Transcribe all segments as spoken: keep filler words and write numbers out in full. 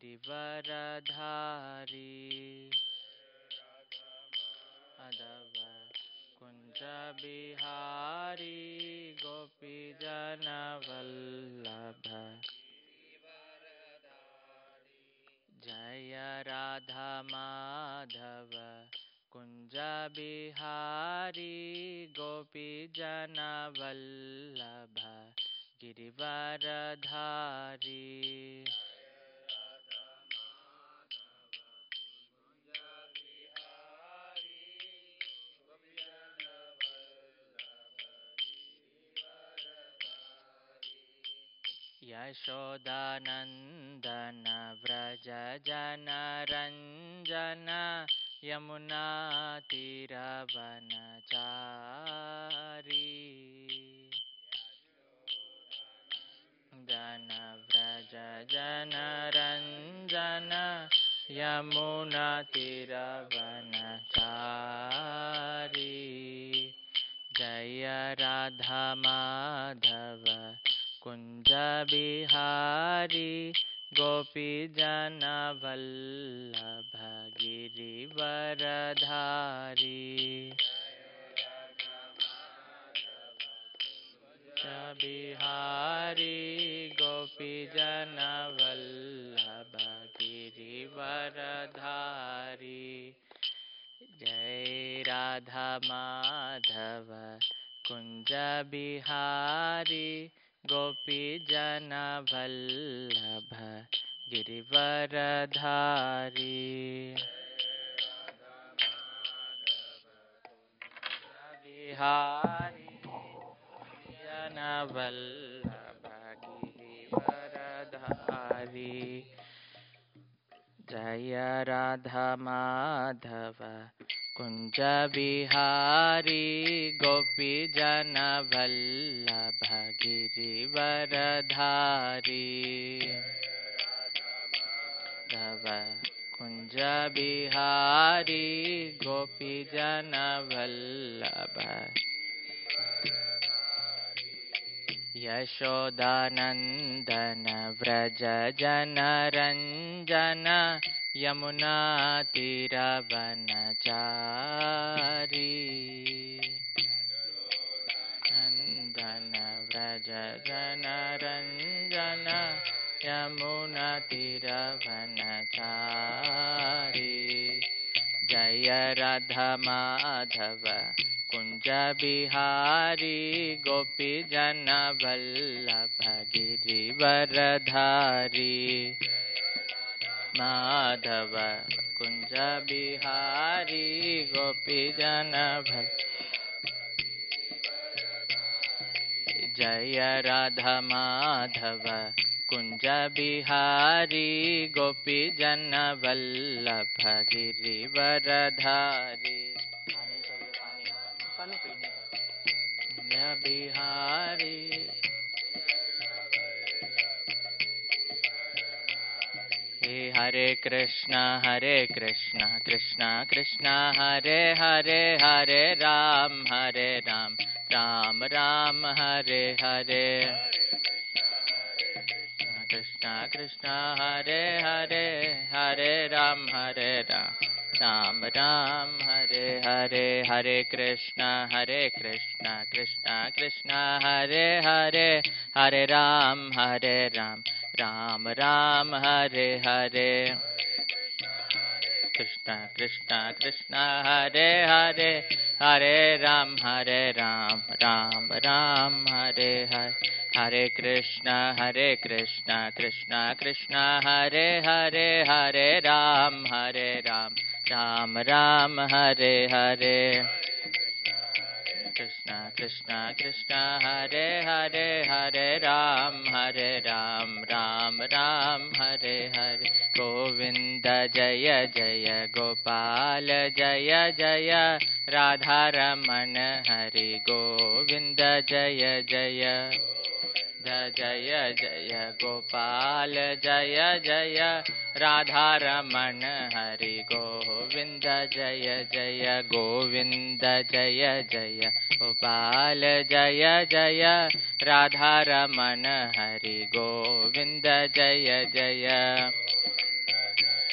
गिरिवरधारी माधव कुंज बिहारी गोपीजन वल्लभ जय राधा माधव कुंज बिहारी गोपीजन वल्लभ गिरिवरधारी यशोदानंदन व्रज जन रंजन यमुना तीरवनचारी जन व्रज जन रंजन यमुना तीरवनचारी जय राधा माधव कुंज बिहारी गोपीजन वल्लभ गिरिवरधारी बिहारी गोपीजन वल्लभ गिरिवरधारी जय राधा माधव कुंज बिहारी गोपीजन वल्लभ गिरिवरधारी बिहारी जन वल्लभ गिरिवरधारी जय राधा माधव कुंज बिहारी गोपीजन वल्लभ गिरिवरधारी धव कुंज बिहारी गोपीजन वल्लभ यशोदानंदन व्रज जन रंजन यमुना तीरवनचारी नंदन व्रज जन रंजन यमुना तीरवनचारी जय राधा माधव कुंज बिहारी गोपीजन वल्लभ गिरिवरधारी माधव कुंज बिहारी गोपीजन वल्लभ जय राधा माधव कुंज बिहारी गोपीजन वल्लभ गिरिवरधारी बिहारी हरे कृष्णा हरे कृष्णा कृष्णा कृष्णा हरे हरे हरे राम हरे राम राम राम हरे हरे कृष्णा कृष्णा हरे हरे हरे राम हरे राम राम राम हरे हरे हरे कृष्णा हरे कृष्णा कृष्णा कृष्णा हरे हरे हरे राम हरे राम राम राम हरे हरे कृष्णा कृष्णा कृष्णा हरे हरे हरे राम हरे राम राम राम हरे हरे हरे कृष्णा हरे कृष्णा कृष्णा कृष्णा हरे हरे हरे राम हरे राम राम राम हरे हरे कृष्णा कृष्णा कृष्णा हरे हरे हरे राम हरे राम राम राम हरे हरे गोविंद जय जय गोपाल जय जय राधा रमण हरि गोविंद जय जय जय जय गोपाल जय जय राधा रमण हरि गोविंद जय जय गोविंद जय जय गोपाल जय जय राधा रमण हरि गोविंद जय जय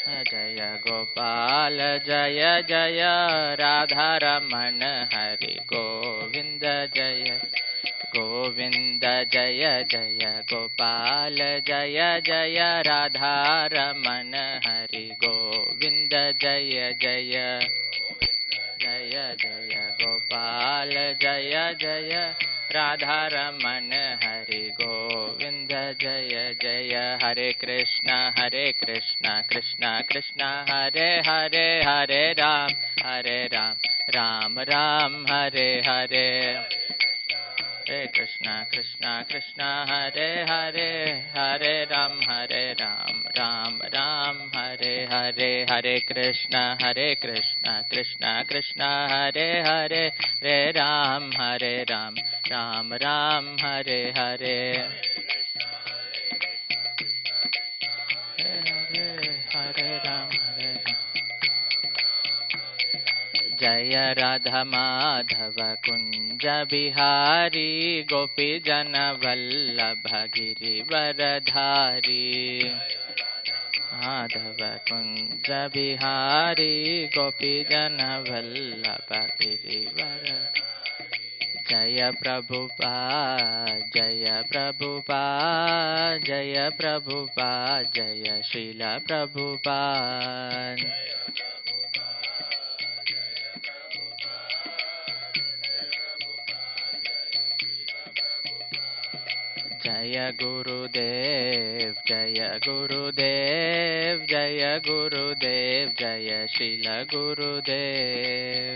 जय गोपाल जय जय राधारमण हरि गोविंद जय गोविंद जय जय गोपाल जय जय राधारमण हरि गोविंद जय जय जय जय गोपाल जय जय राधारमण हरि गोविंद जय जय हरे कृष्णा हरे कृष्णा कृष्णा कृष्णा हरे हरे हरे राम हरे राम राम राम हरे हरे हरे कृष्णा कृष्णा कृष्णा हरे हरे हरे राम हरे राम राम राम हरे हरे हरे कृष्णा हरे कृष्णा कृष्णा कृष्णा हरे हरे हरे राम हरे राम राम राम हरे हरे हरे राम हरे राम जय राधा माधव कुंज बिहारी गोपी जन वल्लभ गिरिवरधारी माधव कुंज बिहारी गोपी जन वल्लभ गिरिवर जय प्रभुपाद जय प्रभुपाद जय प्रभुपाद जय श्रील प्रभुपाद जय गुरुदेव जय गुरुदेव जय गुरुदेव जय श्रील गुरुदेव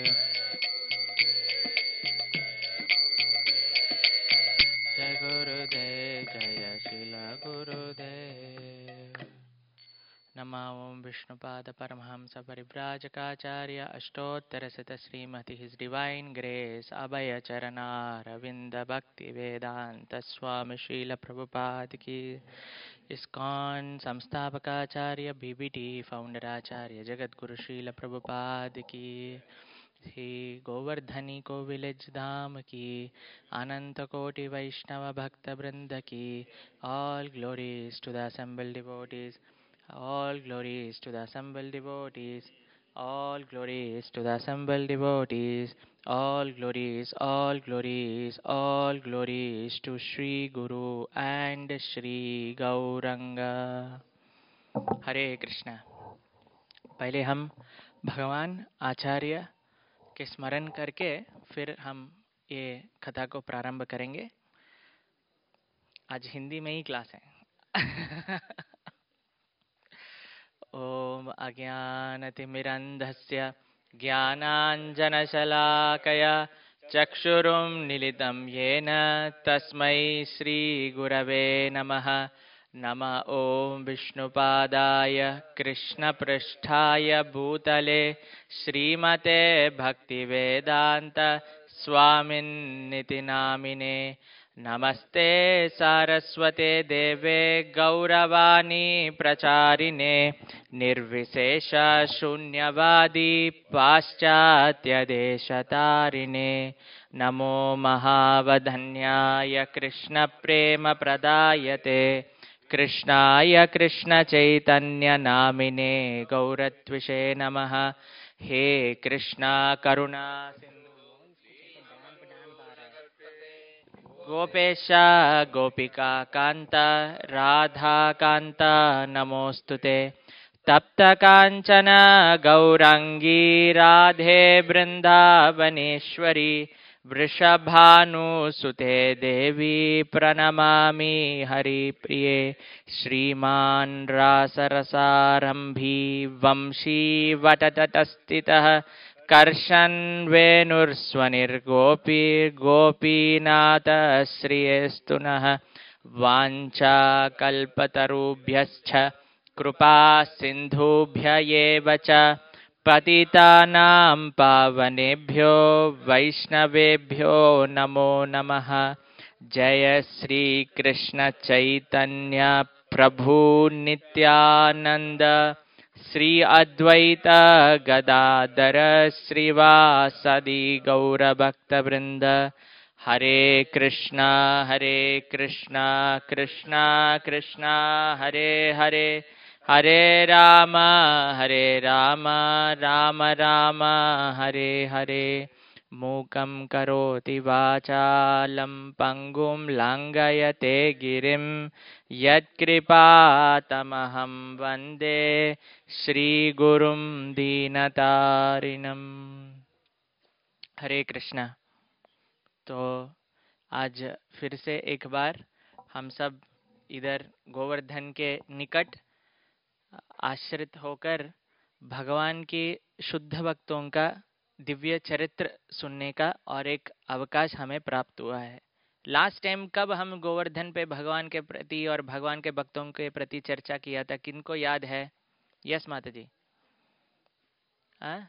जय गुरुदेव जय श्रील गुरुदेव नमो ओम विष्णुपाद परमहंस परिव्राजकाचार्य अष्टोत्तरशत श्रीमति His Divine Grace Abhay Charanaravinda Bhakti Vedanta Swami Srila Prabhupada की इस्कॉन संस्थापकाचार्य बीबीटी फाउंडर आचार्य जगत गुरु श्रील प्रभुपाद की श्री गोवर्धनी को विलेज धाम की अनंत कोटि वैष्णव भक्त वृंद की all glories to the assembled devotees all glories to the assembled devotees all glories to the assembled devotees all glories all glories all glories to Shri Guru and Shri Gauranga Hare Krishna. पहले हम भगवान आचार्य के स्मरण करके फिर हम ये कथा को प्रारंभ करेंगे। आज हिंदी में ही क्लास है। ओम अज्ञानतिमिरन्धस्य ज्ञानाञ्जनशलाकया चक्षुरुन्मीलितं येन तस्मै श्रीगुरवे नमः। नमः ॐ विष्णुपादाय कृष्णपृष्ठाय भूतले श्रीमते भक्तिवेदान्त स्वामिन्निति नामिने। नमस्ते सारस्वते देवे गौरवाणी प्रचारिणे निर्विशेष शून्यवादी पाश्चात्यदेशतारिणे। नमो महावधन्याय कृष्ण प्रेम प्रदायते कृष्णाय कृष्ण चैतन्य नामिने गौरत्विषे नमः। हे कृष्णा करुणा गोपेश गोपिका कांत राधा कांत नमोस्तुते। तप्त कांचन गौरांगी राधे वृंदावनेश्वरी वृषभानुसुते देवी प्रणमामि हरिप्रिये। श्रीमान् रासरसारंभी वंशी वटतटस्थितः कर्षन् वेणुर्स्वनिर्गोपीर्गोपीनाथ श्रियेस्तु नः। वाञ्छाकल्पतरुभ्यश्च कृपा सिन्धुभ्य एव च पतितानां पावनेभ्यो वैष्णवेभ्यो नमो नमः। जय श्री कृष्ण चैतन्य प्रभु नित्यानंद श्री अद्वैत गदाधर श्रीवासदि गौरभक्तवृंद। हरे कृष्णा हरे कृष्णा कृष्णा कृष्णा हरे हरे हरे राम हरे राम राम राम हरे हरे मूकं करोति वाचालं पङ्गुं लङ्घयते गिरिं यत्कृपातमहं वन्दे श्रीगुरुं दीनतारिणम्। हरे कृष्णा। तो आज फिर से एक बार हम सब इधर गोवर्धन के निकट आश्रित होकर भगवान के शुद्ध भक्तों का दिव्य चरित्र सुनने का और एक अवकाश हमें प्राप्त हुआ है। लास्ट टाइम कब हम गोवर्धन पे भगवान के प्रति और भगवान के भक्तों के प्रति चर्चा किया था, किनको याद है? यस माता जी। हाँ,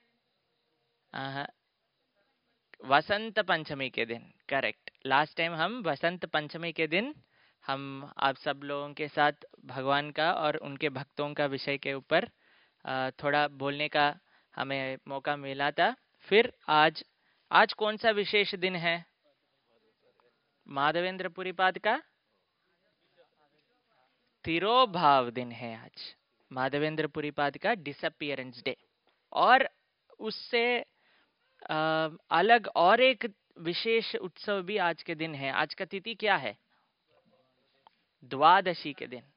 वसंत पंचमी के दिन, करेक्ट। लास्ट टाइम हम वसंत पंचमी के दिन हम आप सब लोगों के साथ भगवान का और उनके भक्तों का विषय के ऊपर थोड़ा बोलने का हमें मौका मिला था। फिर आज आज कौन सा विशेष दिन है? माधवेंद्र पुरीपाद का तिरोभाव दिन है आज, माधवेंद्र पुरीपाद का डिसअपियरेंस डे। और उससे आ, अलग और एक विशेष उत्सव भी आज के दिन है। आज का तिथि क्या है? द्वादशी के दिन।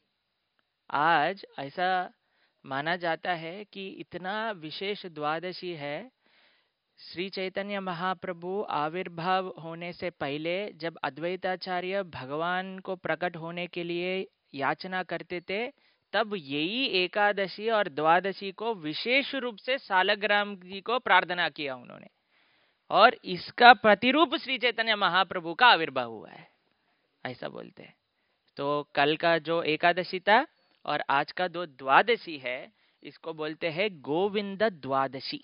आज ऐसा माना जाता है कि इतना विशेष द्वादशी है, श्री चैतन्य महाप्रभु आविर्भाव होने से पहले जब अद्वैताचार्य भगवान को प्रकट होने के लिए याचना करते थे, तब यही एकादशी और द्वादशी को विशेष रूप से सालग्राम जी को प्रार्थना किया उन्होंने, और इसका प्रतिरूप श्री चैतन्य महाप्रभु का आविर्भाव हुआ है, ऐसा बोलते हैं। तो कल का जो एकादशी था और आज का जो द्वादशी है, इसको बोलते हैं गोविंद द्वादशी।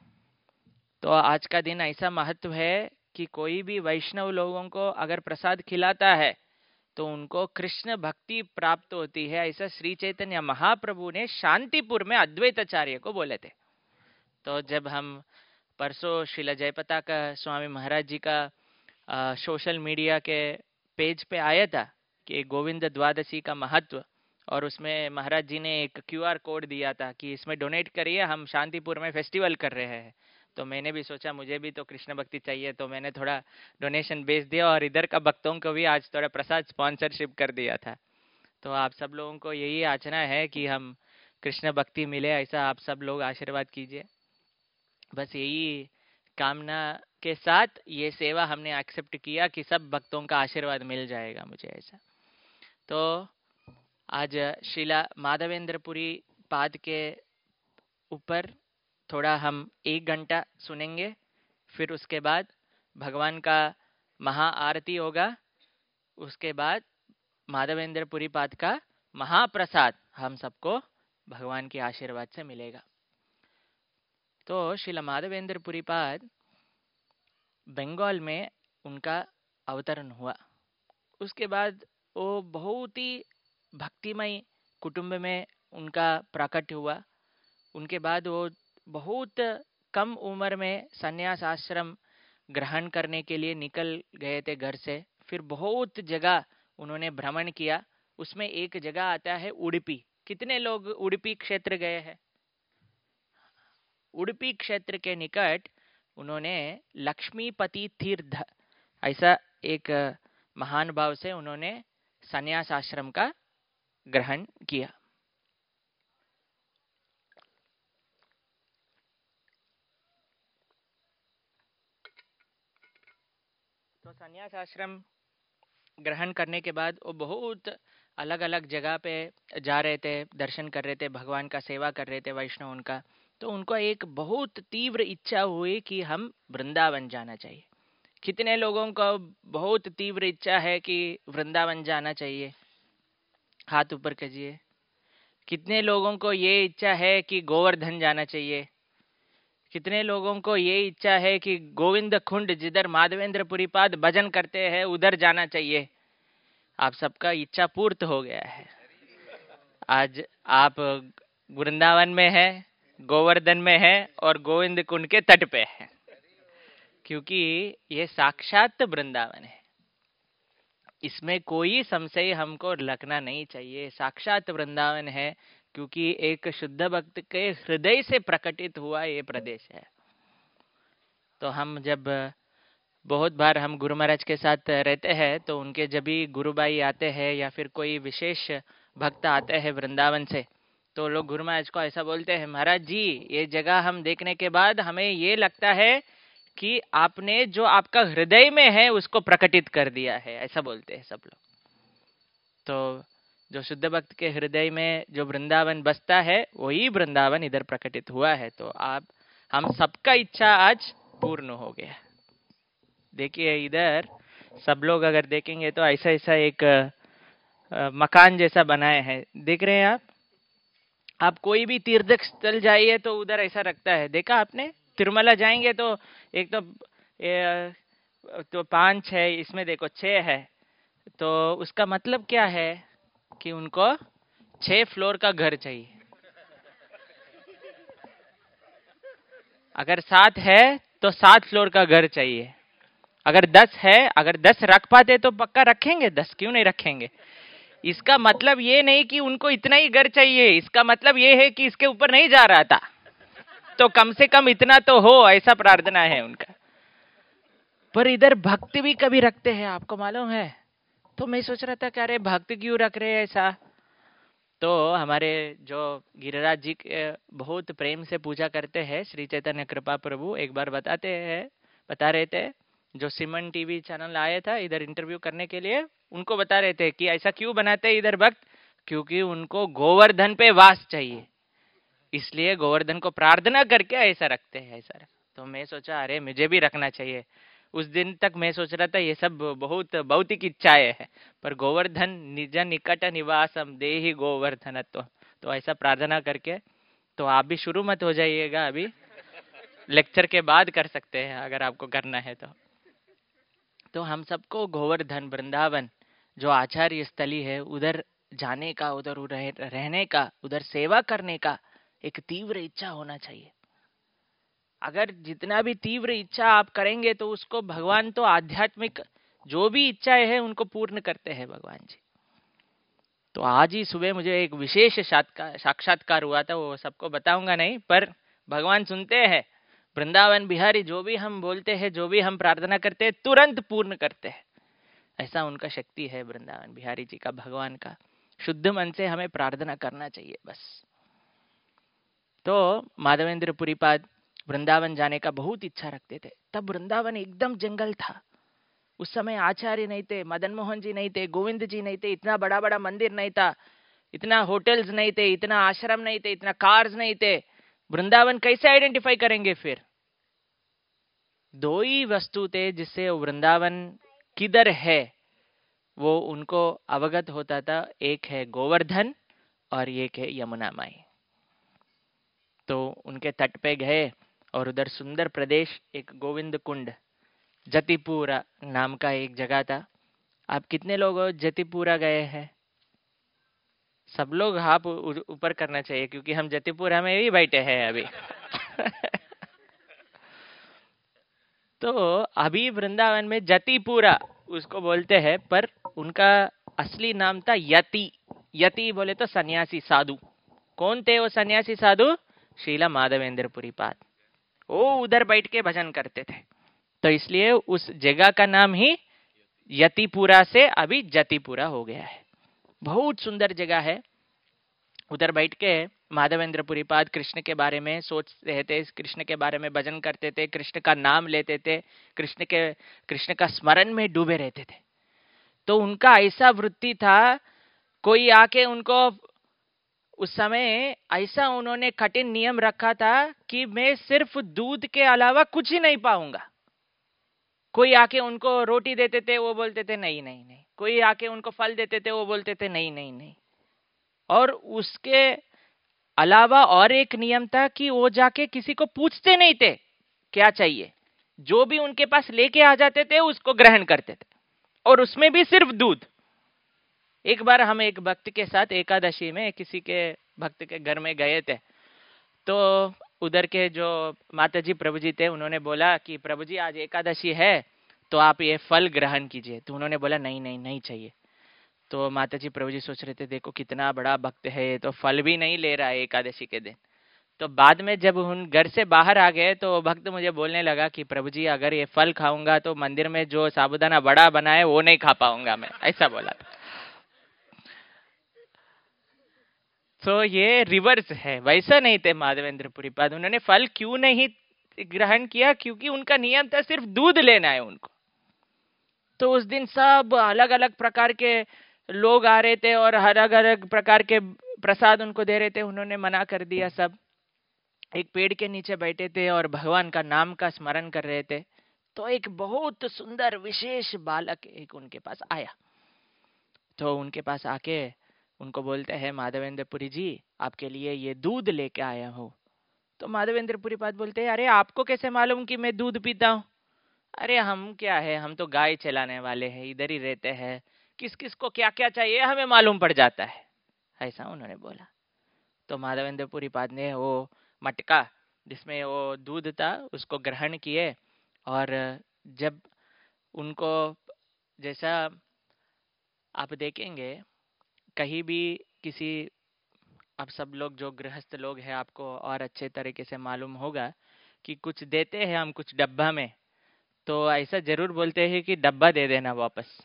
तो आज का दिन ऐसा महत्व है कि कोई भी वैष्णव लोगों को अगर प्रसाद खिलाता है तो उनको कृष्ण भक्ति प्राप्त होती है, ऐसा श्री चैतन्य महाप्रभु ने शांतिपुर में अद्वैताचार्य को बोले थे। तो जब हम परसों श्रील जयपता का स्वामी महाराज जी का आ, सोशल मीडिया के पेज पे आया था कि गोविंद द्वादशी का महत्व, और उसमें महाराज जी ने एक क्यूआर कोड दिया था कि इसमें डोनेट करिए, हम शांतिपुर में फेस्टिवल कर रहे हैं। तो मैंने भी सोचा मुझे भी तो कृष्ण भक्ति चाहिए, तो मैंने थोड़ा डोनेशन भेज दिया और इधर का भक्तों को भी आज थोड़ा प्रसाद स्पॉन्सरशिप कर दिया था। तो आप सब लोगों को यही याचना है कि हम कृष्ण भक्ति मिले, ऐसा आप सब लोग आशीर्वाद कीजिए। बस यही कामना के साथ ये सेवा हमने एक्सेप्ट किया कि सब भक्तों का आशीर्वाद मिल जाएगा मुझे, ऐसा। तो आज श्रीला माधवेंद्र पुरी पाद के ऊपर थोड़ा हम एक घंटा सुनेंगे, फिर उसके बाद भगवान का महाआरती होगा, उसके बाद माधवेंद्र पुरी पाद का महाप्रसाद हम सबको भगवान के आशीर्वाद से मिलेगा। तो श्रील माधवेंद्र पुरी पाद बंगाल में उनका अवतरण हुआ। उसके बाद वो बहुत ही भक्तिमय कुटुंब में उनका प्रकट हुआ। उनके बाद वो बहुत कम उम्र में संन्यास आश्रम ग्रहण करने के लिए निकल गए थे घर से। फिर बहुत जगह उन्होंने भ्रमण किया। उसमें एक जगह आता है उडुपी। कितने लोग उडुपी क्षेत्र गए हैं? उडुपी क्षेत्र के निकट उन्होंने लक्ष्मीपति तीर्थ ऐसा एक महान भाव से उन्होंने संन्यास आश्रम का ग्रहण किया। तो संन्यास आश्रम ग्रहण करने के बाद वो बहुत अलग अलग जगह पे जा रहे थे, दर्शन कर रहे थे, भगवान का सेवा कर रहे थे, वैष्णव उनका। तो उनको एक बहुत तीव्र इच्छा हुई कि हम वृंदावन जाना चाहिए। कितने लोगों को बहुत तीव्र इच्छा है कि वृंदावन जाना चाहिए? हाथ ऊपर कीजिए। कितने लोगों को ये इच्छा है कि गोवर्धन जाना चाहिए? कितने लोगों को ये इच्छा है कि गोविंद कुंड जिधर माधवेंद्र पुरीपाद भजन करते हैं उधर जाना चाहिए? आप सबका इच्छा पूर्ण हो गया है। आज आप वृंदावन में है, गोवर्धन में है और गोविंद कुंड के तट पे है, क्योंकि ये साक्षात वृंदावन है। इसमें कोई संशय हमको रखना नहीं चाहिए। साक्षात वृंदावन है। क्योंकि एक शुद्ध भक्त के हृदय से प्रकटित हुआ ये प्रदेश है। तो हम जब बहुत बार हम गुरु महाराज के साथ रहते हैं तो उनके जब भी गुरुबाई आते हैं या फिर कोई विशेष भक्त आते हैं वृंदावन से, तो लोग गुरु महाराज को ऐसा बोलते हैं, महाराज जी ये जगह हम देखने के बाद हमें ये लगता है कि आपने जो आपका हृदय में है उसको प्रकटित कर दिया है, ऐसा बोलते हैं सब लोग। तो जो शुद्ध भक्त के हृदय में जो वृंदावन बसता है वही वृंदावन इधर प्रकटित हुआ है। तो आप हम सबका इच्छा आज पूर्ण हो गया। देखिए इधर सब लोग अगर देखेंगे तो ऐसा ऐसा एक आ, मकान जैसा बनाए हैं, देख रहे हैं आप। आप कोई भी तीर्थ स्थल जाइए तो उधर ऐसा रखता है, देखा आपने? तिरुमला जाएंगे तो एक तो ए, तो पांच है, इसमें देखो छह है, तो उसका मतलब क्या है कि उनको छह फ्लोर का घर चाहिए। अगर सात है तो सात फ्लोर का घर चाहिए। अगर दस है, अगर दस रख पाते तो पक्का रखेंगे, दस क्यों नहीं रखेंगे। इसका मतलब ये नहीं कि उनको इतना ही घर चाहिए, इसका मतलब ये है कि इसके ऊपर नहीं जा रहा था तो कम से कम इतना तो हो, ऐसा प्रार्थना है उनका। पर इधर भक्त भी कभी रखते हैं, आपको मालूम है? तो मैं सोच रहा था कि अरे भक्त क्यों रख रहे हैं ऐसा। तो हमारे जो गिरिराज जी के बहुत प्रेम से पूजा करते हैं श्री चैतन्य कृपा प्रभु, एक बार बताते हैं बता रहे थे, जो सिमन टीवी चैनल आया था इधर इंटरव्यू करने के लिए, उनको बता रहे थे कि ऐसा क्यों बनाते हैं इधर भक्त, क्योंकि उनको गोवर्धन पे वास चाहिए, इसलिए गोवर्धन को प्रार्थना करके ऐसा रखते हैं ऐसा। तो मैं सोचा अरे मुझे भी रखना चाहिए। उस दिन तक मैं सोच रहा था ये सब बहुत भौतिक इच्छाएं है, पर गोवर्धन निज निकट निवासम देहि गोवर्धन, तो, तो ऐसा प्रार्थना करके। तो आप भी शुरू मत हो जाइएगा, अभी लेक्चर के बाद कर सकते हैं अगर आपको करना है तो। तो हम सबको गोवर्धन वृंदावन जो आचार्य स्थली है उधर जाने का, उधर रह, रहने का, उधर सेवा करने का एक तीव्र इच्छा होना चाहिए। अगर जितना भी तीव्र इच्छा आप करेंगे तो उसको भगवान तो आध्यात्मिक जो भी इच्छाएं हैं उनको पूर्ण करते हैं भगवान जी। तो आज ही सुबह मुझे एक विशेष साक्षात्कार हुआ था, वो सबको बताऊंगा नहीं, पर भगवान सुनते हैं। वृंदावन बिहारी जो भी हम बोलते हैं, जो भी हम प्रार्थना करते हैं, तुरंत पूर्ण करते हैं। ऐसा उनका शक्ति है वृंदावन बिहारी जी का, भगवान का। शुद्ध मन से हमें प्रार्थना करना चाहिए बस। तो माधवेंद्र पुरीपाद वृंदावन जाने का बहुत इच्छा रखते थे। तब वृंदावन एकदम जंगल था, उस समय आचार्य नहीं थे, मदन मोहन जी नहीं थे, गोविंद जी नहीं थे, इतना बड़ा बड़ा मंदिर नहीं था, इतना होटल्स नहीं थे, इतना आश्रम नहीं थे, इतना कार्स नहीं थे। वृंदावन कैसे आइडेंटिफाई करेंगे फिर? दो ही वस्तु थे जिससे वृंदावन किधर है वो उनको अवगत होता था, एक है गोवर्धन और एक है यमुना माई। तो उनके तट पे गए और उधर सुंदर प्रदेश, एक गोविंद कुंड, जतिपुरा नाम का एक जगह था। आप कितने लोग जतिपुरा गए हैं? सब लोग हाथ ऊपर करना चाहिए, क्योंकि हम जतिपुरा में ही बैठे हैं अभी। तो अभी वृंदावन में जतिपुरा उसको बोलते हैं, पर उनका असली नाम था यति। यति बोले तो सन्यासी साधु। कौन थे वो सन्यासी साधु? शीला माधवेंद्र पुरीपाद। वो उधर बैठ के भजन करते थे, तो इसलिए उस जगह का नाम ही यतिपुरा से अभी जतिपुरा हो गया है। बहुत सुंदर जगह है। उधर बैठ के माधवेंद्र पुरीपाद कृष्ण के बारे में सोच रहे थे, कृष्ण के बारे में भजन करते थे, कृष्ण का नाम लेते थे, कृष्ण के कृष्ण का स्मरण में डूबे रहते थे। तो उनका ऐसा वृत्ति था, कोई आके उनको उस समय ऐसा उन्होंने कठिन नियम रखा था कि मैं सिर्फ दूध के अलावा कुछ ही नहीं पाऊंगा। कोई आके उनको रोटी देते थे, वो बोलते थे नहीं नहीं नहीं। कोई आके उनको फल देते थे, वो बोलते थे नहीं नहीं नहीं। और उसके अलावा और एक नियम था कि वो जाके किसी को पूछते नहीं थे क्या चाहिए, जो भी उनके पास लेके आ जाते थे उसको ग्रहण करते थे, और उसमें भी सिर्फ दूध। एक बार हम एक भक्त के साथ एकादशी में किसी के भक्त के घर में गए थे, तो उधर के जो माता जी प्रभु जी थे, उन्होंने बोला कि प्रभु जी आज एकादशी है तो आप ये फल ग्रहण कीजिए। तो उन्होंने बोला नहीं नहीं नहीं चाहिए। तो माता जी प्रभु जी सोच रहे थे देखो कितना बड़ा भक्त है, ये तो फल भी नहीं ले रहा है एकादशी के दिन। तो बाद में जब उन घर से बाहर आ गए तो भक्त मुझे बोलने लगा कि प्रभु जी अगर ये फल खाऊंगा तो मंदिर में जो साबूदाना बड़ा बना है वो नहीं खा पाऊंगा मैं, ऐसा बोला था। तो ये रिवर्स है, वैसा नहीं थे माधवेंद्र पुरीपाद। उन्होंने फल क्यों नहीं ग्रहण किया? क्योंकि उनका नियम था सिर्फ दूध लेना है उनको। तो उस दिन सब अलग अलग प्रकार के लोग आ रहे थे और अलग अलग प्रकार के प्रसाद उनको दे रहे थे। उन्होंने मना कर दिया। सब एक पेड़ के नीचे बैठे थे और भगवान का नाम का स्मरण कर रहे थे। तो एक बहुत सुंदर विशेष बालक एक उनके पास आया। तो उनके पास आके उनको बोलते हैं माधवेंद्र पुरी जी आपके लिए ये दूध लेके आया हूँ। तो माधवेंद्र पुरी पाद बोलते हैं अरे आपको कैसे मालूम कि मैं दूध पीता हूँ? अरे हम क्या है, हम तो गाय चलाने वाले हैं, इधर ही रहते हैं, किस किस को क्या क्या चाहिए हमें मालूम पड़ जाता है, ऐसा उन्होंने बोला। तो माधवेंद्र पुरी पाद ने वो मटका जिसमें वो दूध था उसको ग्रहण किए। और जब उनको, जैसा आप देखेंगे कहीं भी किसी, आप सब लोग जो गृहस्थ लोग हैं आपको और अच्छे तरीके से मालूम होगा कि कुछ देते हैं हम कुछ डब्बा में, तो ऐसा जरूर बोलते हैं कि डब्बा दे देना वापस।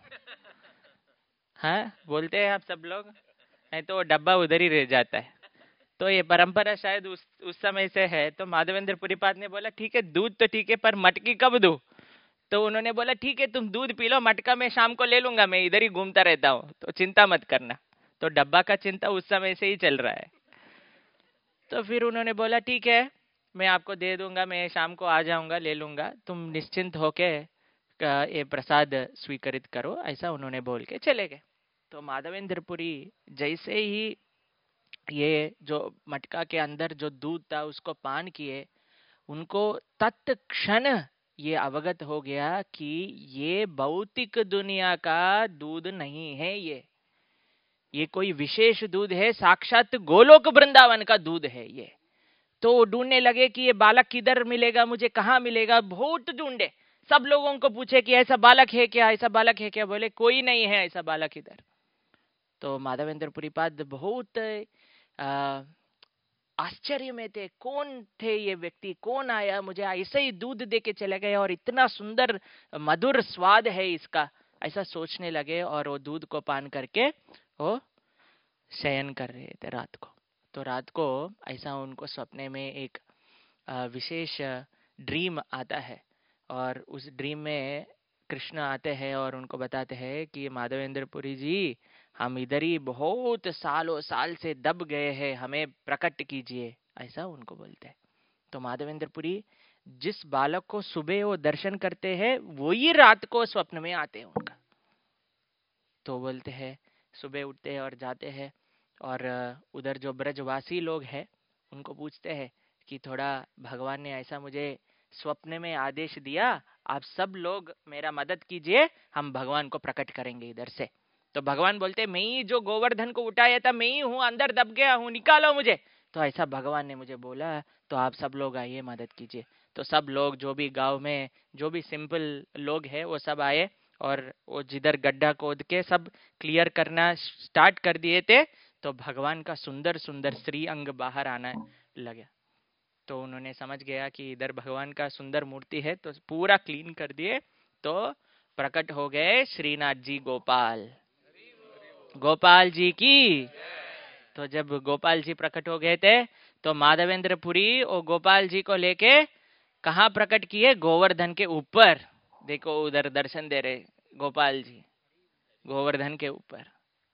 हाँ बोलते हैं आप सब लोग, नहीं तो वो डब्बा उधर ही रह जाता है। तो ये परंपरा शायद उस उस समय से है। तो माधवेंद्र पुरीपाद ने बोला ठीक है दूध तो ठीक है पर मटकी कब दूं? तो उन्होंने बोला ठीक है तुम दूध पी लो, मटका मैं शाम को ले लूंगा, मैं इधर ही घूमता रहता हूँ तो चिंता मत करना। तो डब्बा का चिंता उस समय से ही चल रहा है। तो फिर उन्होंने बोला ठीक है मैं आपको दे दूंगा, मैं शाम को आ जाऊंगा ले लूंगा, तुम निश्चिंत होके ये प्रसाद स्वीकृत करो, ऐसा उन्होंने बोल के चले गए। तो माधवेंद्रपुरी जैसे ही ये जो मटका के अंदर जो दूध था उसको पान किए, उनको तत्क्षण ये अवगत हो गया कि ये भौतिक दुनिया का दूध नहीं है, ये ये कोई विशेष दूध है, साक्षात गोलोक वृंदावन का दूध है ये। तो ढूंढने लगे कि ये बालक किधर मिलेगा, मुझे कहाँ मिलेगा, बहुत ढूंढे, सब लोगों को पूछे कि ऐसा बालक है क्या, ऐसा बालक है क्या, बोले कोई नहीं है ऐसा बालक इधर। तो माधवेंद्र पुरीपाद बहुत आश्चर्य में थे, कौन थे ये व्यक्ति, कौन आया मुझे ऐसे ही दूध दे के चले गए और इतना सुंदर मधुर स्वाद है इसका, ऐसा सोचने लगे। और वो दूध को पान करके वो शयन कर रहे थे रात को। तो रात को ऐसा उनको सपने में एक विशेष ड्रीम आता है और उस ड्रीम में कृष्ण आते हैं और उनको बताते हैं कि माधवेंद्र पुरी जी हम इधर ही बहुत सालों साल से दब गए हैं, हमें प्रकट कीजिए, ऐसा उनको बोलते हैं। तो माधवेंद्र पुरी जिस बालक को सुबह वो दर्शन करते हैं वही रात को स्वप्न में आते हैं उनका। तो बोलते हैं सुबह उठते हैं और जाते हैं और उधर जो ब्रजवासी लोग हैं उनको पूछते हैं कि थोड़ा भगवान ने ऐसा मुझे स्वप्न में आदेश दिया, आप सब लोग मेरा मदद कीजिए, हम भगवान को प्रकट करेंगे इधर से। तो भगवान बोलते मैं ही जो गोवर्धन को उठाया था मैं ही हूँ, अंदर दब गया हूँ, निकालो मुझे। तो ऐसा भगवान ने मुझे बोला, तो आप सब लोग आइए मदद कीजिए। तो सब लोग जो भी गांव में जो भी सिंपल लोग हैं वो सब आए और वो जिधर गड्ढा खोद के सब क्लियर करना स्टार्ट कर दिए थे। तो भगवान का सुंदर सुंदर श्री अंग बाहर आना लगा। तो उन्होंने समझ गया कि इधर भगवान का सुंदर मूर्ति है, तो पूरा क्लीन कर दिए। तो प्रकट हो गए श्रीनाथ जी गोपाल, गोपाल जी की। तो जब गोपाल जी प्रकट हो गए थे तो माधवेंद्र पुरी और गोपाल जी को लेके कहाँ प्रकट किए? गोवर्धन के ऊपर। देखो उधर दर्शन दे रहे गोपाल जी गोवर्धन के ऊपर,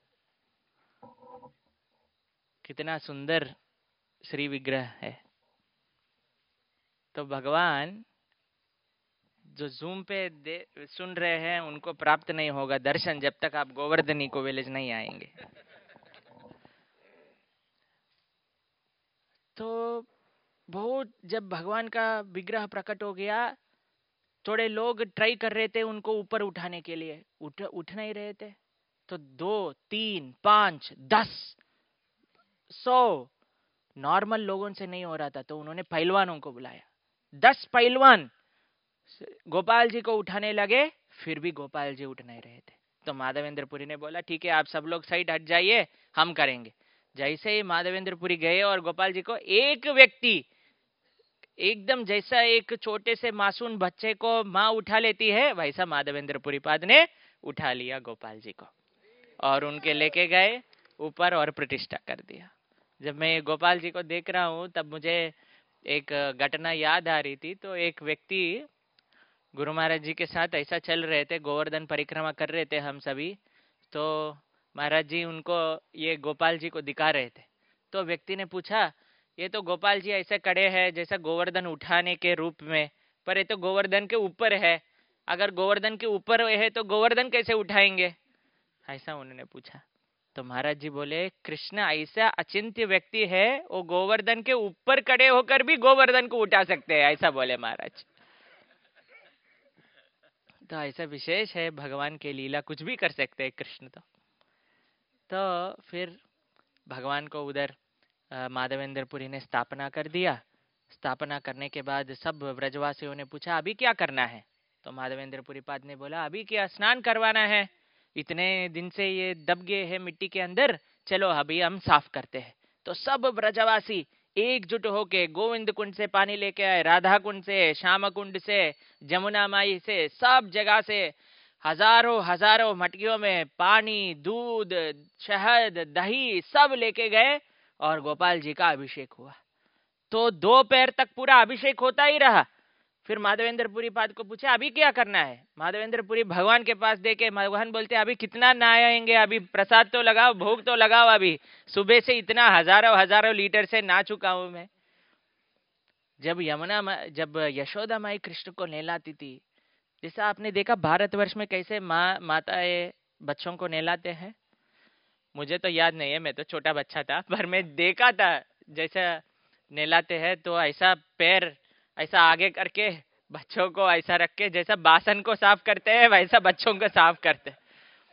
कितना सुंदर श्री विग्रह है। तो भगवान जो जूम पे दे, सुन रहे हैं उनको प्राप्त नहीं होगा दर्शन जब तक आप गोवर्धनी को विलेज नहीं आएंगे। तो बहुत जब भगवान का विग्रह प्रकट हो गया, थोड़े लोग ट्राई कर रहे थे उनको ऊपर उठाने के लिए, उठ उठ नहीं रहे थे। तो दो तीन पांच दस सौ नॉर्मल लोगों से नहीं हो रहा था, तो उन्होंने पहलवानों को बुलाया। दस पहलवान गोपाल जी को उठाने लगे, फिर भी गोपाल जी उठ नहीं रहे थे। तो माधवेंद्रपुरी ने बोला ठीक है, आप सब लोग साइड हट जाइए, हम करेंगे। जैसे ही माधवेंद्रपुरी गए और गोपाल जी को, एक व्यक्ति एकदम जैसा एक छोटे से मासूम बच्चे को माँ उठा लेती है, वैसा माधवेंद्रपुरी पाद ने उठा लिया गोपाल जी को और उनके लेके गए ऊपर और प्रतिष्ठा कर दिया। जब मैं गोपाल जी को देख रहा हूँ तब मुझे एक घटना याद आ रही थी। तो एक व्यक्ति गुरु महाराज जी के साथ ऐसा चल रहे थे, गोवर्धन परिक्रमा कर रहे थे हम सभी, तो महाराज जी उनको ये गोपाल जी को दिखा रहे थे। तो व्यक्ति ने पूछा, ये तो गोपाल जी ऐसे खड़े हैं जैसा गोवर्धन उठाने के रूप में, पर ये तो गोवर्धन के ऊपर है, अगर गोवर्धन के ऊपर है तो गोवर्धन कैसे उठाएंगे, ऐसा उन्होंने पूछा। तो महाराज जी बोले, कृष्ण ऐसा अचिंत्य व्यक्ति है, वो गोवर्धन के ऊपर खड़े होकर भी गोवर्धन को उठा सकते हैं, ऐसा बोले महाराज। तो ऐसा विशेष है, भगवान के लीला कुछ भी कर सकते हैं कृष्ण। तो तो फिर भगवान को उधर माधवेंद्रपुरी ने स्थापना कर दिया। स्थापना करने के बाद सब ब्रजवासियों ने पूछा अभी क्या करना है। तो माधवेंद्रपुरी पाद ने बोला, अभी क्या स्नान करवाना है, इतने दिन से ये दब गए हैं मिट्टी के अंदर, चलो अभी हम साफ करते हैं। तो सब ब्रजवासी एकजुट होके गोविंद कुंड से पानी लेके आए, राधा कुंड से, श्याम कुंड से, जमुना माई से, सब जगह से हजारों हजारों मटकियों में पानी, दूध, शहद, दही सब लेके गए और गोपाल जी का अभिषेक हुआ। तो दो पैर तक पूरा अभिषेक होता ही रहा। फिर माधवेंद्रपुरी पाद को पूछा अभी क्या करना है। माधवेंद्रपुरी भगवान के पास देके भगवान बोलते अभी कितना नहाएंगे, अभी प्रसाद तो लगाओ, भोग तो लगाओ, अभी सुबह से इतना हजारों हजारों लीटर से नहा चुका हूं मैं। जब यमुना जब यशोदा माई कृष्ण को नहलाती थी, जैसा आपने देखा भारतवर्ष में कैसे माँ माताएं बच्चों को नहलाते हैं, मुझे तो याद नहीं है, मैं तो छोटा बच्चा था, पर मैं देखा था जैसा नहलाते हैं। तो ऐसा पैर ऐसा आगे करके बच्चों को ऐसा रख के, जैसा बासन को साफ करते हैं वैसा बच्चों को साफ करते हैं।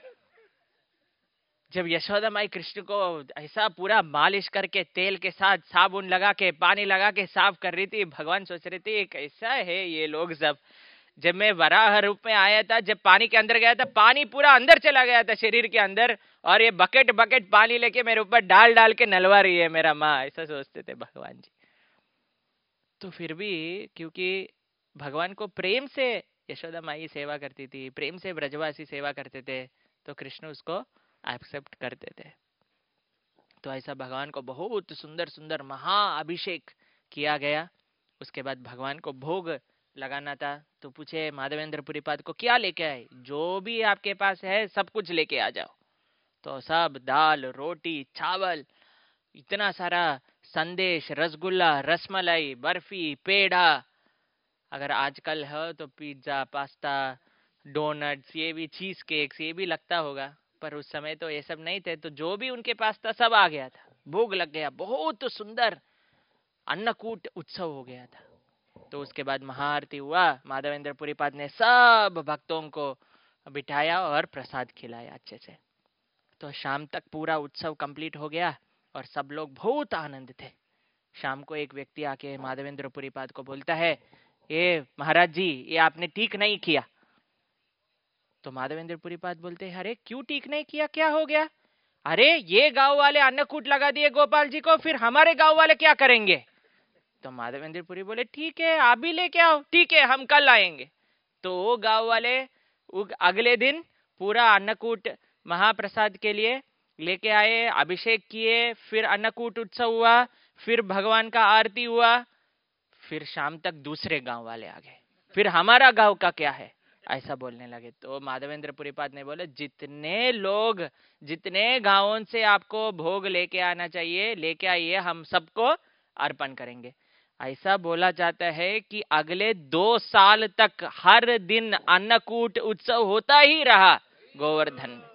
जब यशोदा माई कृष्ण को ऐसा पूरा मालिश करके तेल के साथ साबुन लगा के पानी लगा के साफ कर रही थी, भगवान सोच रहे थे कैसा है ये लोग सब। जब मैं वराह रूप में आया था, जब पानी के अंदर गया था, पानी पूरा अंदर चला गया था शरीर के अंदर, और ये बकेट बकेट पानी लेके मेरे ऊपर डाल डाल के नलवा रही है मेरा माँ, ऐसा सोचते थे भगवान जी। तो फिर भी क्योंकि भगवान को प्रेम से यशोदा माई सेवा करती थी, प्रेम से ब्रजवासी सेवा करते थे, तो कृष्ण उसको एक्सेप्ट करते थे। तो ऐसा भगवान को बहुत सुंदर सुंदर महा अभिषेक किया गया। उसके बाद भगवान को भोग लगाना था, तो पूछे माधवेंद्रपुरी पाद को क्या लेके आए, जो भी आपके पास है सब कुछ लेके आ जाओ। तो सब दाल, रोटी, चावल, इतना सारा संदेश, रसगुल्ला, रसमलाई, बर्फी, पेड़ा, अगर आजकल है तो पिज्जा, पास्ता, डोनट्स, ये भी चीज केक्स, ये भी लगता होगा, पर उस समय तो ये सब नहीं थे। तो जो भी उनके पास था सब आ गया था, भोग लग गया, बहुत सुंदर अन्नकूट उत्सव हो गया था। तो उसके बाद महाआरती हुआ, माधवेंद्रपुरी पाद ने सब भक्तों को बिठाया और प्रसाद खिलाया अच्छे से। तो शाम तक पूरा उत्सव कंप्लीट हो गया और सब लोग बहुत आनंद थे। शाम को एक व्यक्ति आके माधवेंद्रपुरी पाद को बोलता है, ये महाराज जी ये आपने ठीक नहीं किया। तो माधवेंद्रपुरी पाद बोलते हैं, अरे क्यों ठीक नहीं किया, क्या हो गया। अरे ये गांव वाले अन्नकूट लगा दिए गोपाल जी को, फिर हमारे गांव वाले क्या करेंगे। तो माधवेंद्रपुरी बोले ठीक है आप भी लेके आओ, ठीक है हम कल आएंगे। तो वो गांव वाले अगले दिन पूरा अन्नकूट महाप्रसाद के लिए लेके आए, अभिषेक किए, फिर अन्नकूट उत्सव हुआ, फिर भगवान का आरती हुआ, फिर शाम तक दूसरे गांव वाले आ गए, फिर हमारा गांव का क्या है, ऐसा बोलने लगे। तो माधवेंद्रपुरी पाद ने बोले जितने लोग, जितने गांवों से आपको भोग लेके आना चाहिए लेके आइए, हम सबको अर्पण करेंगे। ऐसा बोला जाता है कि अगले दो साल तक हर दिन अन्नकूट उत्सव होता ही रहा गोवर्धन में।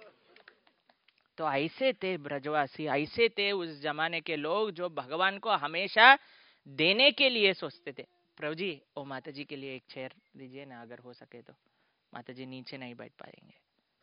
तो ऐसे थे ब्रजवासी, ऐसे थे उस जमाने के लोग जो भगवान को हमेशा देने के लिए सोचते थे। प्रभु जी ओ माता जी के लिए एक चेयर दीजिए ना, अगर हो सके तो, माता जी नीचे नहीं बैठ पाएंगे।